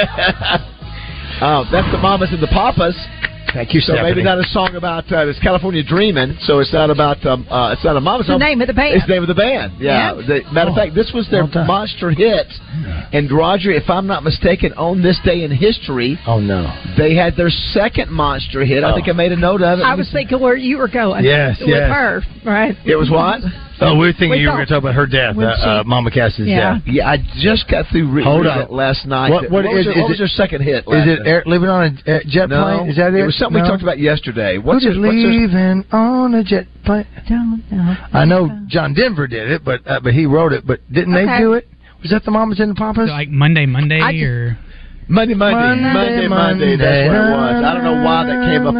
uh, that's the Mamas and the Papas. Thank you, so Stephanie. maybe not a song about uh, it's California Dreamin'. So it's not about um, uh, it's not a Mama's. It's the name of the band. It's the name of the band. Yeah. Yeah. The, matter of Oh, fact, this was their well monster hit. Yeah. And Roger, if I'm not mistaken, on this day in history, oh no, they had their second monster hit. I Oh. think I made a note of it. I was thinking where you were going. Yes, with yes. her, right? It was what? Oh, we were thinking We you were thought- going to talk about her death, uh, when she- uh, Mama Cassie's Yeah. death. Yeah, I just got through re- Hold reading on. it last night. What- what was, is- their, is what was it- their second hit? Is last it night? air, living on a uh, jet No, plane? Is that it? It was something No? we talked about yesterday. What's What's it their- what's their- leaving on a jet plane? Don't know. I know John Denver did it, but uh, but he wrote it. But didn't Okay. they do it? Was that the Mamas and the Papas? Like Monday, Monday, I just- or Monday, Monday, Monday, Monday, Monday. That's what it was. I don't know why that came up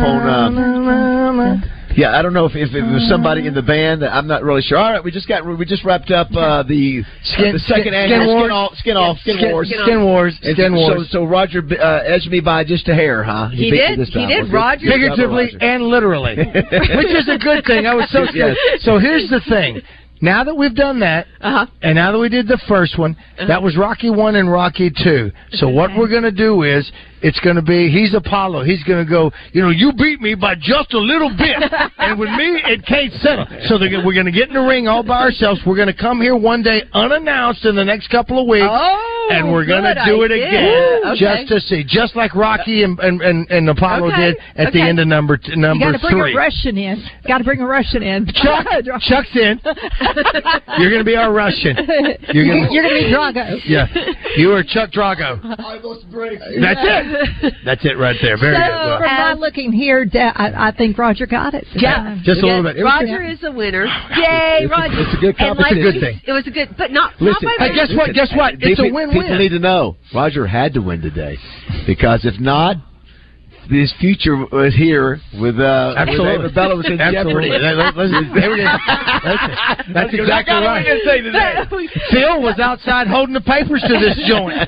on. Uh, yeah, I don't know if, if it was somebody in the band. That I'm not really sure. All right, we just got we just wrapped up uh, the Skin- uh, the second skin- annual skin skin wars. off, skin off, skin, Skin- wars, Skin Wars, And Skin so, Wars. So Roger uh, edged me by just a hair, huh? He beat me did. this He time. did. Well, good- Roger- good job, Figuratively Roger. and literally, which is a good thing. I was so Yes. So here's the thing. Now that we've done that, Uh-huh. and now that we did the first one, that was Rocky one and Rocky two. So what we're going to do is, it's going to be, he's Apollo. He's going to go, you know, you beat me by just a little bit. And with me, it can't settle. So they're, we're going to get in the ring all by ourselves. We're going to come here one day unannounced in the next couple of weeks. Oh, and we're going to good do it idea. again Okay. just to see. Just like Rocky and, and, and, and Apollo Okay, did at the okay. end of number t- You number got to bring three. a Russian in. Got to bring a Russian in. Chuck, Chuck's in. You're going to be our Russian. You're going You're gonna be Drago. Yeah, you are Chuck Drago. I must break. That's it. That's it right there. Very so, good. Well, from my looking here, da- I, I think Roger got it. Yeah, Just a Yeah, little bit. It was Roger good. is a winner. Yay, It's a- Roger! it's a good And competition. like It's a good we- thing. It was a good, but not. Listen, not by Hey, guess what? Guess what? It's people, a win-win. People need to know Roger had to win today, because if not, his future was here with uh, Absolutely. with Bella was in Absolutely. jeopardy. That- that- listen, there it is. That's, that's exactly I got right. a win to say today. Phil was outside holding the papers to this joint.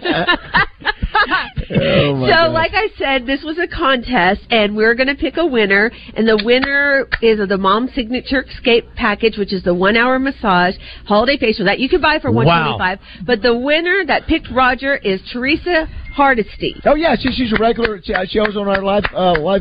Oh, my So, God. like I said, this was a contest, and we're going to pick a winner. And the winner is the Mom Signature Escape Package, which is the one-hour massage holiday facial that you can buy for one twenty-five. But the winner that picked Roger is Teresa Hardesty. Oh yeah, she, she's a regular. She, she was on our live uh, live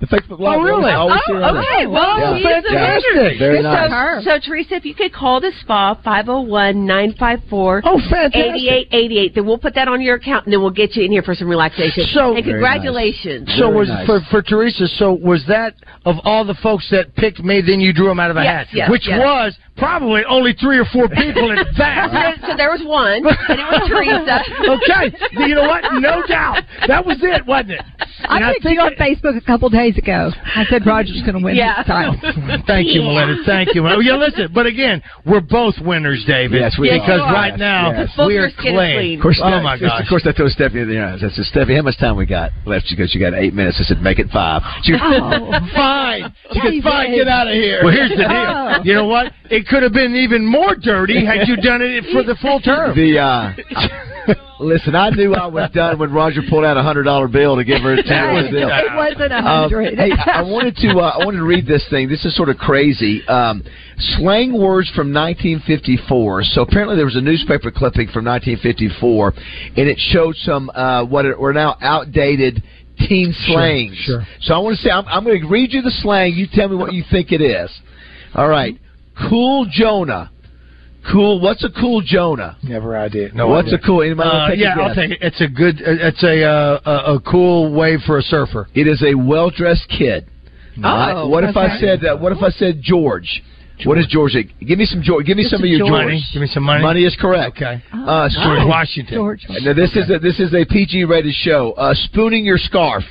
The Facebook Live. Oh, really? Always Oh, see her on okay. there. Well, Yeah. she's the fantastic. winner. Very so, nice. so, Teresa, if you could call the spa, five oh one, nine five four, Oh, fantastic. eighty-eight eighty-eight, then we'll put that on your account, and then we'll get you in here for some relaxation. So- and Very congratulations. So Very was nice. for for Teresa. So was that of all the folks that picked me? Then you drew them out of a Yes, hat, yes, which yes. was probably only three or four people in that. So there was one, and it was Teresa. Okay, you know what? No doubt, that was it, wasn't it? I And picked you on Facebook a couple days ago. I said Roger's going to win Yeah. this time. Thank you, Melinda. Thank you. Oh, yeah, listen, but again, we're both winners, David. Yes, we because are. right Yes, now yes. Both we your are skin is clean. clean. Of course, Oh that- my gosh. Of course, I told Stephanie in the eyes. I said, Stephanie, how much time we got left? She goes, you got eight minutes. I said, make it five. She goes, Oh. fine. She goes, Hey, fine, babe. get out of here. Well, here's the deal. Oh. You know what? It could have been even more dirty had you done it for the full term. The uh, listen, I knew I was done when Roger pulled out a hundred dollar bill to give her a two dollar bill. It wasn't a Um, hundred. hey, I wanted to uh, I wanted to read this thing. This is sort of crazy. Um, slang words from nineteen fifty-four. So apparently there was a newspaper clipping from nineteen fifty-four, and it showed some uh, what are now outdated teen slangs. Sure, sure. So I want to say I'm, I'm going to read you the slang. You tell me what you think it is. All right, cool Jonah. Cool. What's a cool Jonah? Never idea. No What's idea. a cool? Anybody Uh, wanna take a yeah, I'll guess? take it. It's a good. It's a uh, a, a cool way for a surfer. It is a well dressed kid. Oh, All right. What if I okay. said? Uh, what if I said George? What is George? Give me some George. Give me Just some a of your George. George. Money. Give me some money. Money is correct. Okay. Uh, George spoon- Washington. George. Now this is a, this is a P G rated show. Uh, spooning your scarf.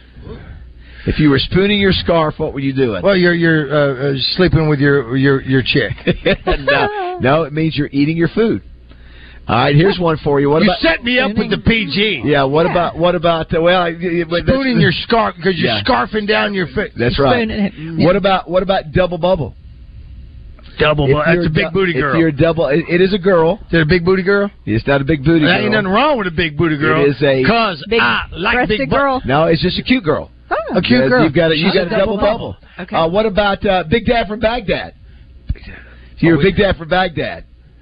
If you were spooning your scarf, what were you doing? Well, you're you're uh, uh, sleeping with your your your chick. no, no, it means you're eating your food. All right, here's one for you. What you about? set me up with the P G. Yeah. What Yeah. about? What about? Uh, well, I- I- but that's- Spooning your scarf because you're Yeah. scarfing down your face. That's right. Spooning it. What about? What about double bubble? Double. If bu- That's you're a big du- booty girl. If you're a double, it, it is a girl. Is it a big booty girl? It's not a big booty There girl. ain't nothing wrong with a big booty girl. It is a Cause Big I like breasted big bu- girl. no. It's just a cute girl. Oh. A cute Yeah, girl. You've got a, you She's got a double bubble. Okay. Uh, what about uh, Big Dad from Baghdad? You're Oh, a Big Dad from Baghdad.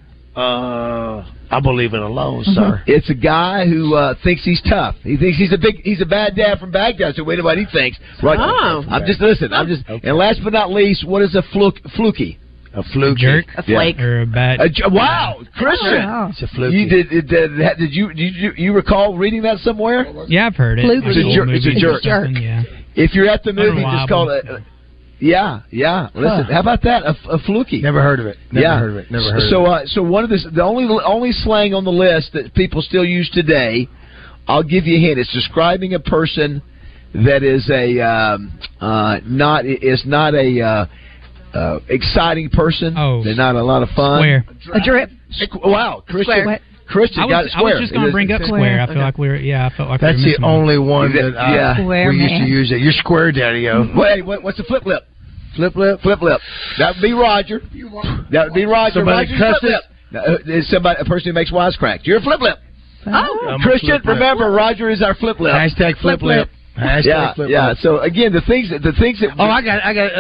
Uh, I believe it alone, sir. It's a guy who uh, thinks he's tough. He thinks he's a big, he's a bad dad from Baghdad. So wait a minute, he thinks. Right? Oh. I'm just listen. I'm just. Okay. And last but not least, what is a fluke, fluky? A fluke. Jerk. A flake. Or a bad. A j- wow, Christian. Oh. It's a fluke. You did, did, did, did you did you you recall reading that somewhere? Yeah, I've heard it. Fluke. Like It's a old jerk- it's a movies or jerk. something, Yeah. If you're at the movie, just Unreliable. call it. Uh, yeah, yeah. Listen, Huh. how about that? A, f- a fluky. Never heard of it. Never yeah. heard of it. Never heard so, of it. uh, so one of the the only only slang on the list that people still use today, I'll give you a hint. It's describing a person that is a um, uh, not is not a uh, uh, exciting person. Oh. They're not a lot of fun. Square. A drip. Squ- wow, Christian. Square. Christian I got was, it I square. was just going to It bring is- up Square. square. I feel Okay. like we were. Yeah, I felt like That's we were the missing one. only one That- that uh, yeah. Square we used to man. use. It. You're square, daddy-o. Wait, what, what's a flip lip? Flip lip. Flip lip. That would be Roger. That would be Roger. Somebody Roger's flip cusses? lip. No, uh, it's somebody, a person who makes wisecracks. You're a flip lip. Oh. I'm a Christian, flip lip. remember, Roger is our flip lip. Hashtag flip lip. Hashtag yeah, flip yeah. lip. So again, the things that the things that Oh, I got. I got. Uh,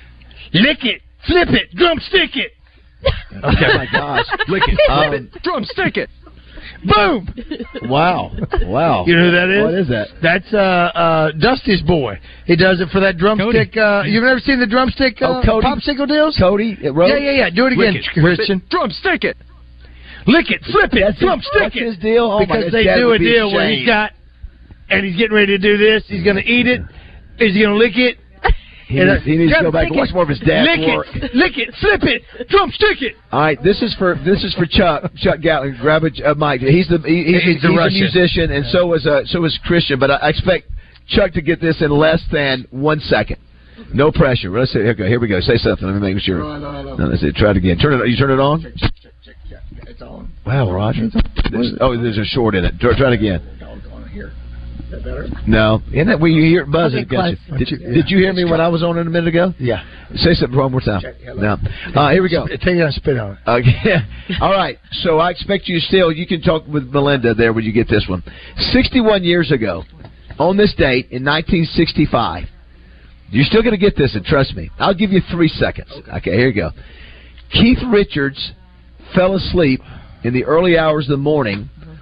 lick it. Flip it. Drumstick it. Oh my gosh, lick it, flip it, drumstick it. Boom. Wow, wow. You know who that is? What is that? That's uh, uh, Dusty's boy. He does it for that drumstick. Uh, you've never seen the drumstick uh, Oh, Cody. popsicle deals? Cody, it wrote, Yeah, yeah, yeah. Do it again, Lick it, Christian. drumstick it. Lick it, flip it, That's his- drumstick that's it. his deal? Oh my because God, they Dad do would a be deal where ashamed. he's got, and he's getting ready to do this. He's going to eat it. Is he going to lick it? He And, uh, needs, he needs to go back and drumstick watch it, more of his dad's lick work. it, lick it, flip it, drumstick it. All right, this is for this is for Chuck. Chuck Gatlin, grab a uh, mic. He's the he, he's, He's the he's a Russian. musician, and so is uh, so is Christian. But I I expect Chuck to get this in less than one second. No pressure. Let's see. Okay, here we go. Say something. Let me make sure. No, no, no. No, let's see. Try it again. Turn it. You turn it on. Check, check, check, check. It's on. Wow, Roger. There's, oh, there's a short in it. Try, try it again. Doggone here. Is that better? No, isn't that where you hear it buzzing? Okay, Gotcha. close. Did, did you hear me when I was on it a minute ago? Yeah. Say something one more time. Check, hello. No. Uh, here we go. Take it and spit on it. Okay. All right. So I expect you still, you can talk with Melinda there when you get this one. sixty-one years ago, on this date in nineteen sixty-five, you're still going to get this, and trust me. I'll give you three seconds. Okay, okay, here you go. Keith Richards fell asleep in the early hours of the morning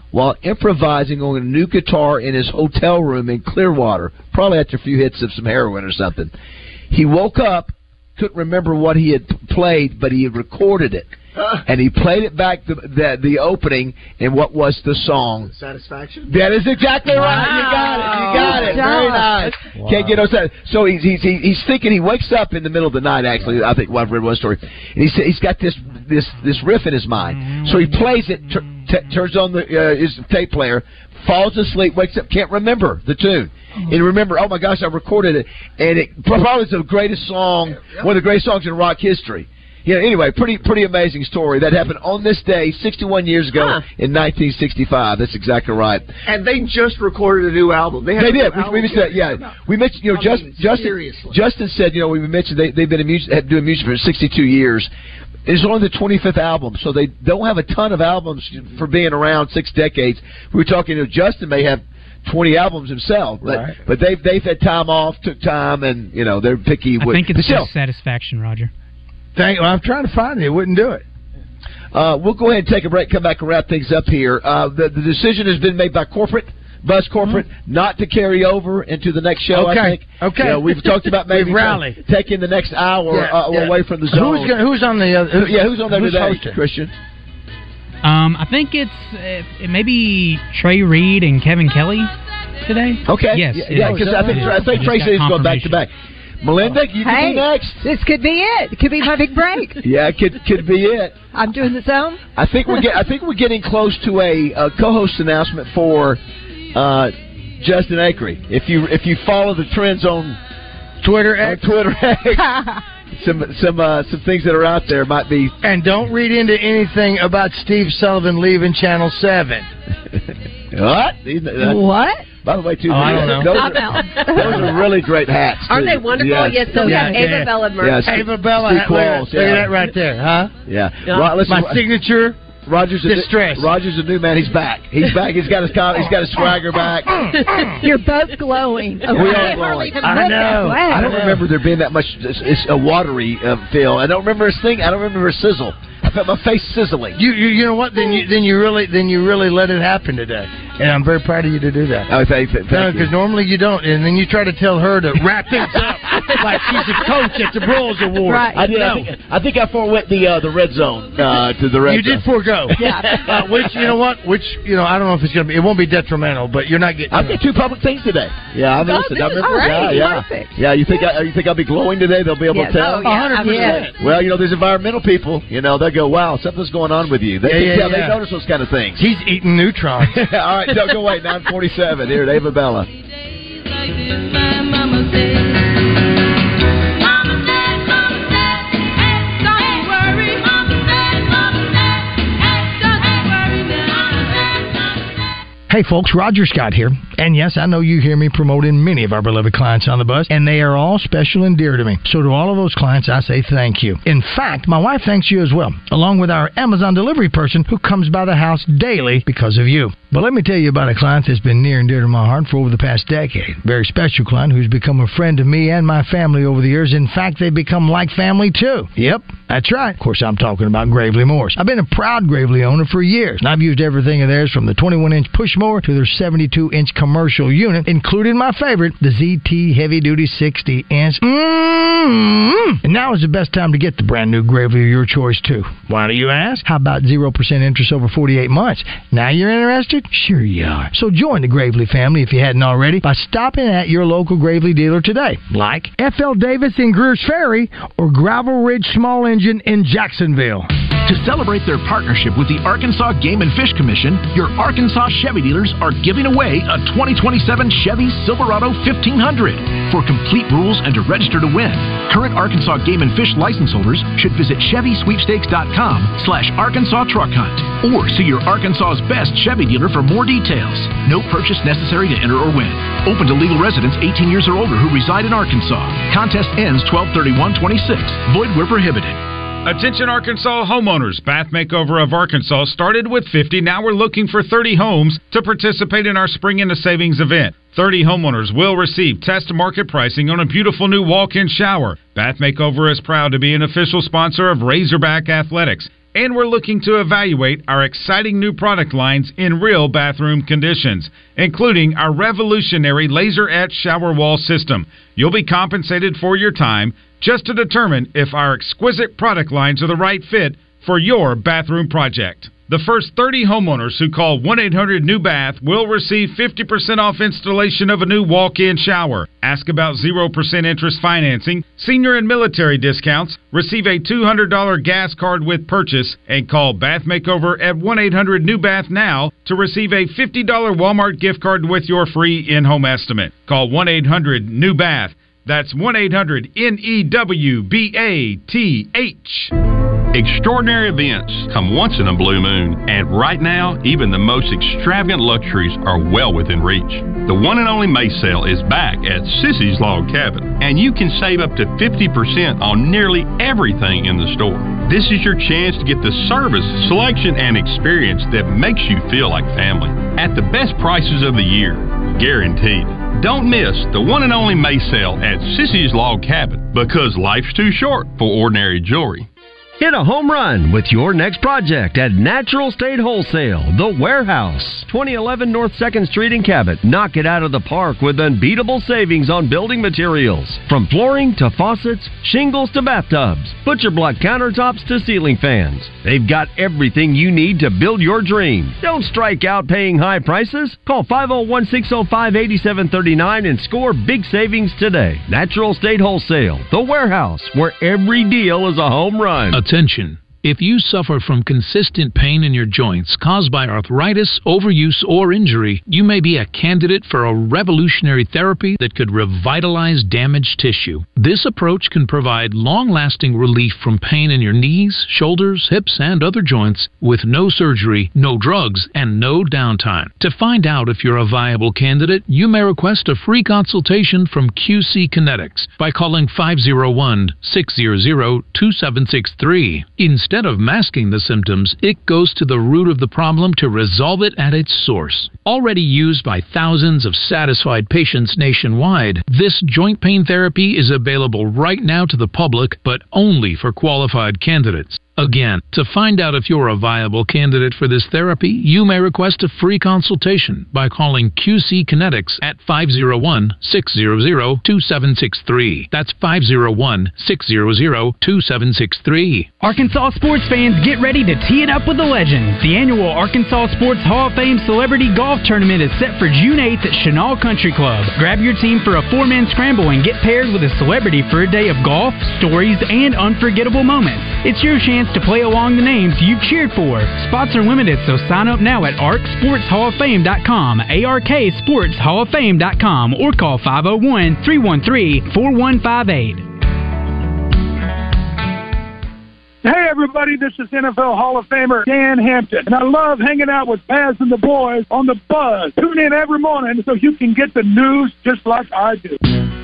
while improvising on a new guitar in his hotel room in Clearwater, probably after a few hits of some heroin or something. He woke up, couldn't remember what he had played, but he had recorded it. And he played it back, the, the the opening, and what was the song? Satisfaction? That is exactly wow. right. You got it. You got Good it. Very job. nice. Wow. Can't get no sense. So he's, he's he's thinking. He wakes up in the middle of the night. Actually, I think I've read one story, and he said he's got this this this riff in his mind. So he plays it, tur- t- turns on the uh, his tape player, falls asleep, wakes up, can't remember the tune. And remember, oh my gosh, I recorded it, and it probably is the greatest song, one of the greatest songs in rock history. Yeah. Anyway, pretty pretty amazing story that happened on this day, sixty-one years ago huh. in nineteen sixty-five. That's exactly right. And they just recorded a new album. They, had They a new did. We, album we mentioned that. Yeah, we mentioned. You know, I just, mean, Justin. seriously. Justin said, you know, we mentioned they they've been a music, had doing music for sixty-two years. It's only the twenty-fifth album, so they don't have a ton of albums for being around six decades. We were talking. You know, Justin may have twenty albums himself, but Right. but they've they've had time off, took time, and you know they're picky. I with, think it's still, just Satisfaction, Roger. Thank, well, I'm trying to find it. It wouldn't do it. Uh, we'll go ahead and take a break, come back and wrap things up here. Uh, the, the decision has been made by corporate, Buzz Corporate, mm-hmm. not to carry over into the next show, Okay. I think. Okay. You know, we've talked about maybe We've rallied. taking the next hour Yeah, uh, yeah. away from the zone. Who's, gonna, who's on the other? Who's, yeah, who's on there who's today, hosting? Christian? Um, I think it's uh, it maybe Trey Reed and Kevin Kelly today. Okay. Yes. Yeah, it yeah, is. because I think, It is. I think just Tracy got is going back to confirmation. back. Melinda, you could Hey, be next. this could be it. It could be my big break. Yeah, it could could be it. I'm doing the zone. I think we're get, I think we're getting close to a, a co-host announcement for uh, Justin Acree. If you if you follow the trends on Twitter X, on Twitter X, some some uh, some things that are out there might be. And don't read into anything about Steve Sullivan leaving Channel Seven. What? What? By the way, too, Oh, I don't know. those, are, those are really great hats. Aren't too. they wonderful? Yes, so Yeah, we have yeah. Ava Bella merch. Yeah, Ava Bella, Steve hat, look, at- Qualls, look at yeah. that right there, huh? Yeah. Yeah. Ro- listen, My signature. Roger's a Distress. New, Roger's a new man. He's back. He's back. He's got his co- he's got his swagger back. You're both glowing. Okay. We are I hardly glowing. even I looked know. that way. I don't remember there being that much. It's, it's a watery uh, feel. I don't remember a thing. I don't remember a sizzle. I felt my face sizzling. You, you you know what? Then you then you really then you really let it happen today, and I'm very proud of you to do that. Oh, thank, thank No, you. because normally you don't, and then you try to tell her to wrap things up like she's a coach at the Broyles Award. Right. I did. No. I think I, think I forewent the uh, the red zone uh, to the red. You did zone. forego. Yeah. Uh, which you know what? Which you know I don't know if it's gonna be. It won't be detrimental, but you're not getting. I did two public things today. Yeah, I mean, Oh, listen, this I is remember. great. Yeah, yeah, Perfect. yeah. You think I, you think I'll be glowing today? They'll be able Yes. to tell. Oh, yeah, one hundred percent. Well, you know, there's environmental people. You know, they go, "Wow, something's going on with you." They Yeah, can yeah, tell. They yeah. notice those kind of things. He's eating neutrons. All right, don't go wait. nine forty-seven here at Ava Bella. Hey folks, Roger Scott here. And yes, I know you hear me promoting many of our beloved clients on the bus, and they are all special and dear to me. So to all of those clients, I say thank you. In fact, my wife thanks you as well, along with our Amazon delivery person who comes by the house daily because of you. But let me tell you about a client that's been near and dear to my heart for over the past decade. Very special client who's become a friend to me and my family over the years. In fact, they've become like family too. Yep, that's right. Of course, I'm talking about Gravely Mowers. I've been a proud Gravely owner for years, and I've used everything of theirs from the twenty-one inch push mower to their seventy-two inch commercial unit, including my favorite, the Z T Heavy Duty sixty inch. Mm-hmm. And now is the best time to get the brand new Gravely of your choice too. Why do you ask? How about zero percent interest over forty-eight months? Now you're interested? Sure you are. So join the Gravely family if you hadn't already by stopping at your local Gravely dealer today, like F L Davis in Greer's Ferry or Gravel Ridge Small Engine in Jacksonville. To celebrate their partnership with the Arkansas Game and Fish Commission, your Arkansas Chevy dealers are giving away a twenty twenty-seven Chevy Silverado fifteen hundred. For complete rules and to register to win, current Arkansas Game and Fish license holders should visit Chevy Sweepstakes dot com slash Arkansas Truck Hunt or see your Arkansas's best Chevy dealer for more details. No purchase necessary to enter or win. Open to legal residents eighteen years or older who reside in Arkansas. Contest ends twelve thirty-one twenty-six. Void where prohibited. Attention Arkansas homeowners. Bath Makeover of Arkansas started with fifty. Now we're looking for thirty homes to participate in our Spring into Savings event. thirty homeowners will receive test market pricing on a beautiful new walk-in shower. Bath Makeover is proud to be an official sponsor of Razorback Athletics. and we're looking to evaluate our exciting new product lines in real bathroom conditions, including our revolutionary laser etch shower wall system. You'll be compensated for your time just to determine if our exquisite product lines are the right fit for your bathroom project. The first thirty homeowners who call one eight hundred new bath will receive fifty percent off installation of a new walk-in shower. Ask about zero percent interest financing, senior and military discounts, receive a two hundred dollars gas card with purchase, and call Bath Makeover at one eight hundred new bath now to receive a fifty dollars Walmart gift card with your free in-home estimate. Call one eight hundred new bath. That's one eight hundred N E W B A T H. Extraordinary events come once in a blue moon, and right now, even the most extravagant luxuries are well within reach. The one and only May sale is back at Sissy's Log Cabin, and you can save up to fifty percent on nearly everything in the store. This is your chance to get the service, selection, and experience that makes you feel like family at the best prices of the year, guaranteed. Don't miss the one and only May sale at Sissy's Log Cabin, because life's too short for ordinary jewelry. Hit a home run with your next project at Natural State Wholesale, The Warehouse, twenty eleven North second Street in Cabot. Knock it out of the park with unbeatable savings on building materials. From flooring to faucets, shingles to bathtubs, butcher block countertops to ceiling fans. They've got everything you need to build your dream. Don't strike out paying high prices. Call five oh one, six oh five, eight seven three nine and score big savings today. Natural State Wholesale, The Warehouse, where every deal is a home run. Attention. If you suffer from consistent pain in your joints caused by arthritis, overuse, or injury, you may be a candidate for a revolutionary therapy that could revitalize damaged tissue. This approach can provide long-lasting relief from pain in your knees, shoulders, hips, and other joints with no surgery, no drugs, and no downtime. To find out if you're a viable candidate, you may request a free consultation from Q C Kinetics by calling five oh one, six hundred, two seven six three. Instead of masking the symptoms, it goes to the root of the problem to resolve it at its source. Already used by thousands of satisfied patients nationwide, this joint pain therapy is available right now to the public, but only for qualified candidates. Again, to find out if you're a viable candidate for this therapy, you may request a free consultation by calling Q C Kinetics at five oh one, six hundred, two seven six three. That's five oh one, six hundred, two seven six three. Arkansas sports fans, get ready to tee it up with the legends. The annual Arkansas Sports Hall of Fame Celebrity Golf Tournament is set for June eighth at Chenal Country Club. Grab your team for a four-man scramble and get paired with a celebrity for a day of golf, stories, and unforgettable moments. It's your chance to play along the names you've cheered for. Spots are limited, so sign up now at arc sports hall of fame dot com, A R K sports hall of fame dot com, or call five oh one, three one three, four one five eight. Hey everybody, this is N F L Hall of Famer Dan Hampton, and I love hanging out with Baz and the boys on the Buzz. Tune in every morning so you can get the news just like I do.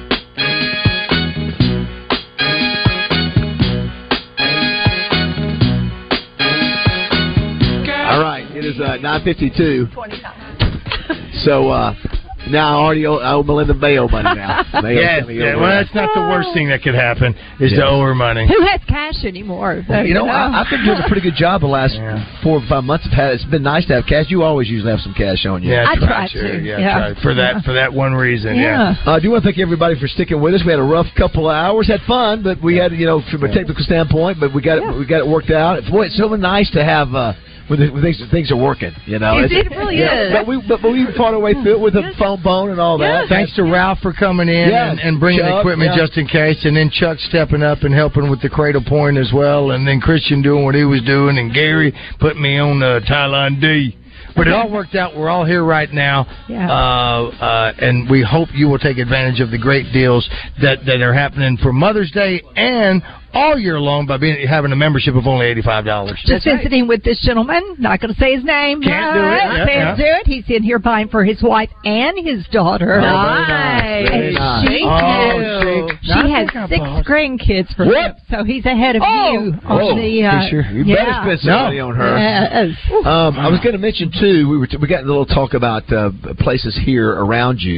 All right, it is uh, nine fifty-two. So uh, now I already owe, I owe Melinda Mayo money now. Mayo yes, yeah, well, that's not the worst thing that could happen, is yeah. to owe her money. Who has cash anymore? Well, you know, I, I've been doing a pretty good job the last yeah. four or five months. I've had, it's been nice to have cash. You always usually have some cash on you. Yeah, I try, try to. Yeah, yeah. Try. For that for that one reason, yeah. yeah. Uh, I do want to thank everybody for sticking with us. We had a rough couple of hours. Had fun, but we had, you know, from a technical standpoint, but we got yeah. it, we got it worked out. Boy, it's so nice to have... Uh, When, the, when things, things are working, you know. It, it really yeah, is. But we, but, but we fought our way through it with a phone bone and all that. Thanks to Ralph for coming in yeah. and, and bringing Chuck, the equipment yeah. just in case, and then Chuck stepping up and helping with the cradle point as well, and then Christian doing what he was doing, and Gary putting me on uh, Tyline D. But it all worked out. We're all here right now, yeah. uh, uh, and we hope you will take advantage of the great deals that, that are happening for Mother's Day and all year long by being having a membership of only eighty-five dollars. Just That's visiting right. with this gentleman. Not going to say his name. Can't do it. Yeah, Can't yeah. do it. He's in here buying for his wife and his daughter. Oh, nice. And nice. she, oh, she, she has six grandkids for what? him, so he's ahead of oh. you on oh. the. Uh, sure. You yeah. better spend some money on her. Yes. Um, I was going to mention too. We were t- we got a little talk about uh, places here around you.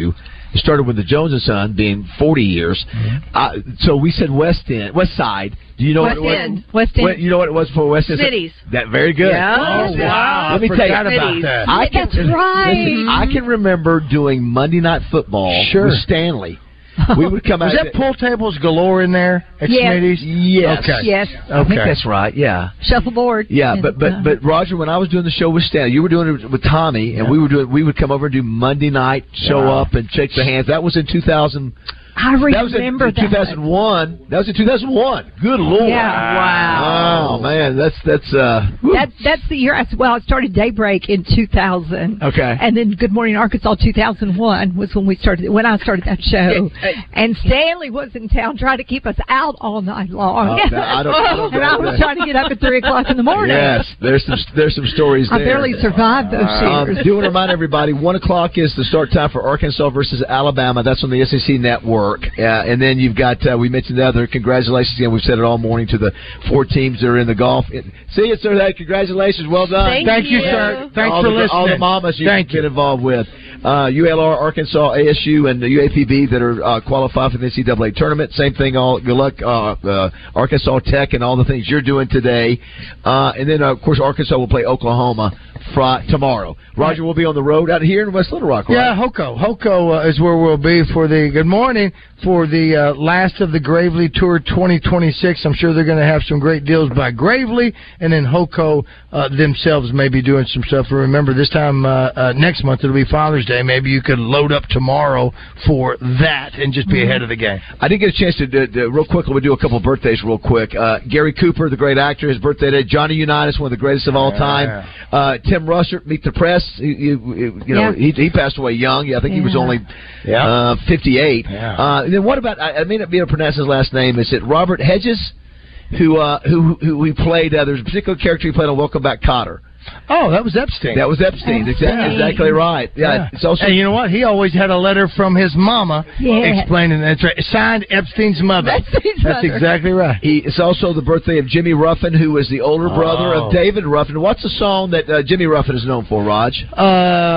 It started with the Jones and Son being forty years. Mm-hmm. Uh, so we said West End, West Side. Do you know West what it End. was? West End. What, you know what it was for West End? Cities. That very good. Yeah. Oh, Yes, wow. Let me I tell you forgot about that. I can, That's right. Listen, I can remember doing Monday Night Football Sure. with Stanley. We would come Was out. that pool tables galore in there at Yes. Smitty's? Yes. Okay. Yes. I think Okay. that's right. Yeah. Shuffleboard. Yeah, and, but but uh, but Roger, when I was doing the show with Stan, you were doing it with Tommy, and Yeah. we were doing. We would come over and do Monday night, show Wow. up and shake the hands. That was in two thousand. I That was in, remember in two thousand one. That was in two thousand one. Good Lord! Yeah. Wow. Oh man, that's that's uh. whew. That, that's the year. I, well, I started Daybreak in two thousand. Okay. And then Good Morning Arkansas two thousand one was when we started, when I started that show. And Stanley was in town trying to keep us out all night long. Oh, no, I don't- I don't and I was know that. trying to get up at three o'clock in the morning. Yes, there's some there's some stories I there. barely survived those Um, years. do want to remind everybody, one o'clock is the start time for Arkansas versus Alabama. That's on the S E C Network. Uh, and then you've got, uh, we mentioned the other, congratulations again, we've said it all morning, to the four teams that are in the golf. See you, sir. Hey, congratulations. Well done. Thank Thank you, you. sir. Thanks all for the, listening. All the mamas you've Thank been you. involved with. Uh, U L R, Arkansas, A S U, and the U A P B that are uh, qualified for the N C double A tournament. Same thing. All good luck, uh, uh, Arkansas Tech, and all the things you're doing today. Uh, and then, uh, of course, Arkansas will play Oklahoma Friday, tomorrow. Roger will be on the road out here in West Little Rock, right? Yeah, Hoco. Hoco uh, is where we'll be for the good morning for the uh, last of the Gravely Tour twenty twenty-six. I'm sure they're going to have some great deals by Gravely, and then Hoco uh, themselves may be doing some stuff. Remember, this time uh, uh, next month it'll be Father's Day. Maybe you could load up tomorrow for that and just be ahead of the game. I didn't get a chance to, do, do, real quickly, we'll do a couple of birthdays real quick. Uh, Gary Cooper, the great actor, his birthday today. Johnny Unitas, one of the greatest of all Yeah. time. Uh, Tim Russert, Meet the Press. You, you, you know, Yeah. he, he passed away young. Yeah, I think he was Yeah. only Yeah. uh, fifty-eight. Yeah. Uh, and then what about, I, I may not be able to pronounce his last name, is it Robert Hedges? Who uh, who who we played? Uh, there's a particular character he played on Welcome Back, Kotter. Oh, that was Epstein. That was Epstein. Exactly, Epstein. exactly right. Yeah, Yeah. it's also. And you know what? He always had a letter from his mama Yeah. explaining that's right. Signed Epstein's mother. Epstein's That's mother. exactly right. He, it's also the birthday of Jimmy Ruffin, who is the older brother Oh. of David Ruffin. What's the song that uh, Jimmy Ruffin is known for, Raj? Uh,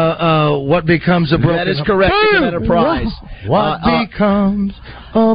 uh, what becomes a broken That is correct. It's an enterprise. What Uh, uh, becomes a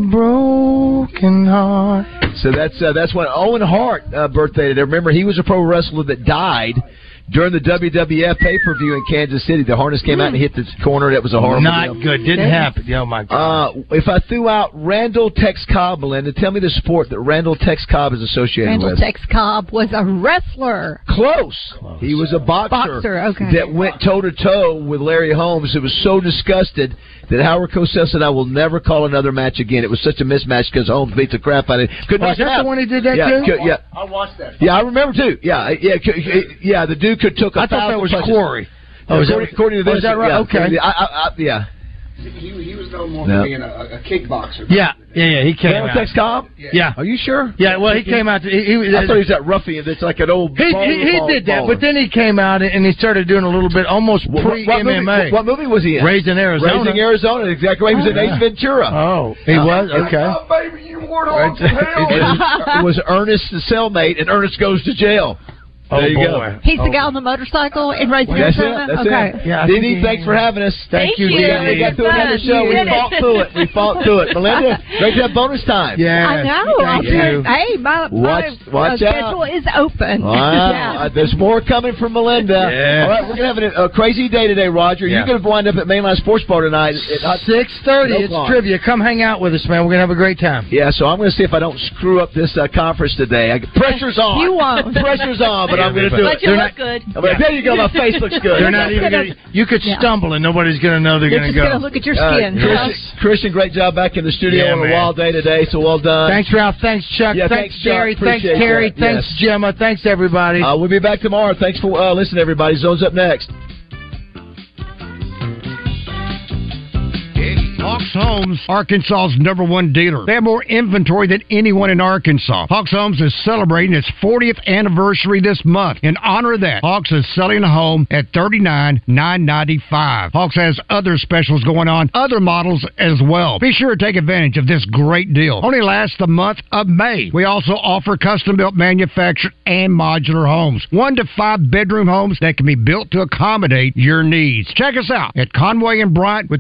broken heart? So that's uh, that's what Owen Hart uh, birthday today. Remember, he was a pro wrestler that died during the W W F pay-per-view in Kansas City. The harness came out and hit the corner. That was a horrible Not deal. good. Didn't happen. Oh, my God. Uh, if I threw out Randall Tex Cobb, Melinda, tell me the sport that Randall Tex Cobb is associated Randall with. Tex Cobb was a wrestler. Close. He was a boxer, Boxer, okay. that went toe-to-toe with Larry Holmes. It was so disgusted that Howard Cosell said, I will never call another match again. It was such a mismatch because Holmes beat the crap out of him. Couldn't Oh, knock is that him out. the one he did that yeah, to? could- yeah. I watched that. Yeah, I remember too. Yeah, yeah, c- yeah. The dude could took a I thought that thousand was punches. Quarry. Oh, is that- according, according to oh, this, is that right? Yeah, Okay. I, I, I, yeah. He, he was known more No. for being a, a kickboxer. Yeah, yeah, yeah. He came Randall out. Tex Cobb? Yeah. Are you sure? Yeah, well, he came out. To, he, he, was- I thought he was that ruffian that's like an old. He, baller, he, he baller, did that, baller. but then he came out and he started doing a little bit almost What- pre what M movie- M A. What, what movie was he in? Raising Arizona. Raising Arizona, exactly right. He was in Oh, yeah. Ace Ventura. Oh, he Uh, was? uh, Okay. Oh, baby, you warthog from It hell. was, it was Ernest the cellmate, and Ernest goes to jail. Oh, there you boy. go. He's the guy on the motorcycle in Raising That's it. Arizona? That's okay. it. Yeah, I Dee think Dee, he- thanks for having us. Thank you, We Dee got, we Dee. got through another Fun. show. You We did it. fought through it. We fought through it. Melinda, great to have bonus time. Yeah. I know. I'll Thank do you. it. Hey, my, Watch- my watch uh, out. schedule is open. Wow. Yeah. Uh, there's more coming from Melinda. Yeah. All right, we're going to have a, a crazy day today, Roger. Yeah. You're going to wind up at Mainline Sports Bar tonight. At, at, Six thirty. No It's clock. trivia. Come hang out with us, man. We're gonna have a great time. Yeah, so I'm going to see if I don't screw up this uh, conference today. I, pressure's on. You won't. Pressure's on, but Yeah, I'm going to but- do But it. you They're look not- good. I'm like, there you go. My face looks good. They're not even gonna. You could Yeah. stumble and nobody's gonna know they're They're gonna just go. going to look at your Uh, skin. Christian, Christian, great job back in the studio Yeah, on a man. wild day today, so well done. Thanks, Ralph. Thanks, Chuck. Yeah, thanks, thanks, Chuck. Jerry. Thanks, Appreciate Carrie. that. Thanks, Yes. Gemma. Thanks, everybody. Uh, we'll be back tomorrow. Thanks for uh, listening, everybody. Zone's up next. Hawks Homes, Arkansas's number one dealer. They have more inventory than anyone in Arkansas. Hawks Homes is celebrating its fortieth anniversary this month. In honor of that, Hawks is selling a home at thirty-nine thousand nine hundred ninety-five dollars. Hawks has other specials going on, other models as well. Be sure to take advantage of this great deal. Only lasts the month of May. We also offer custom-built manufactured and modular homes. One to five bedroom homes that can be built to accommodate your needs. Check us out at Conway and Bryant with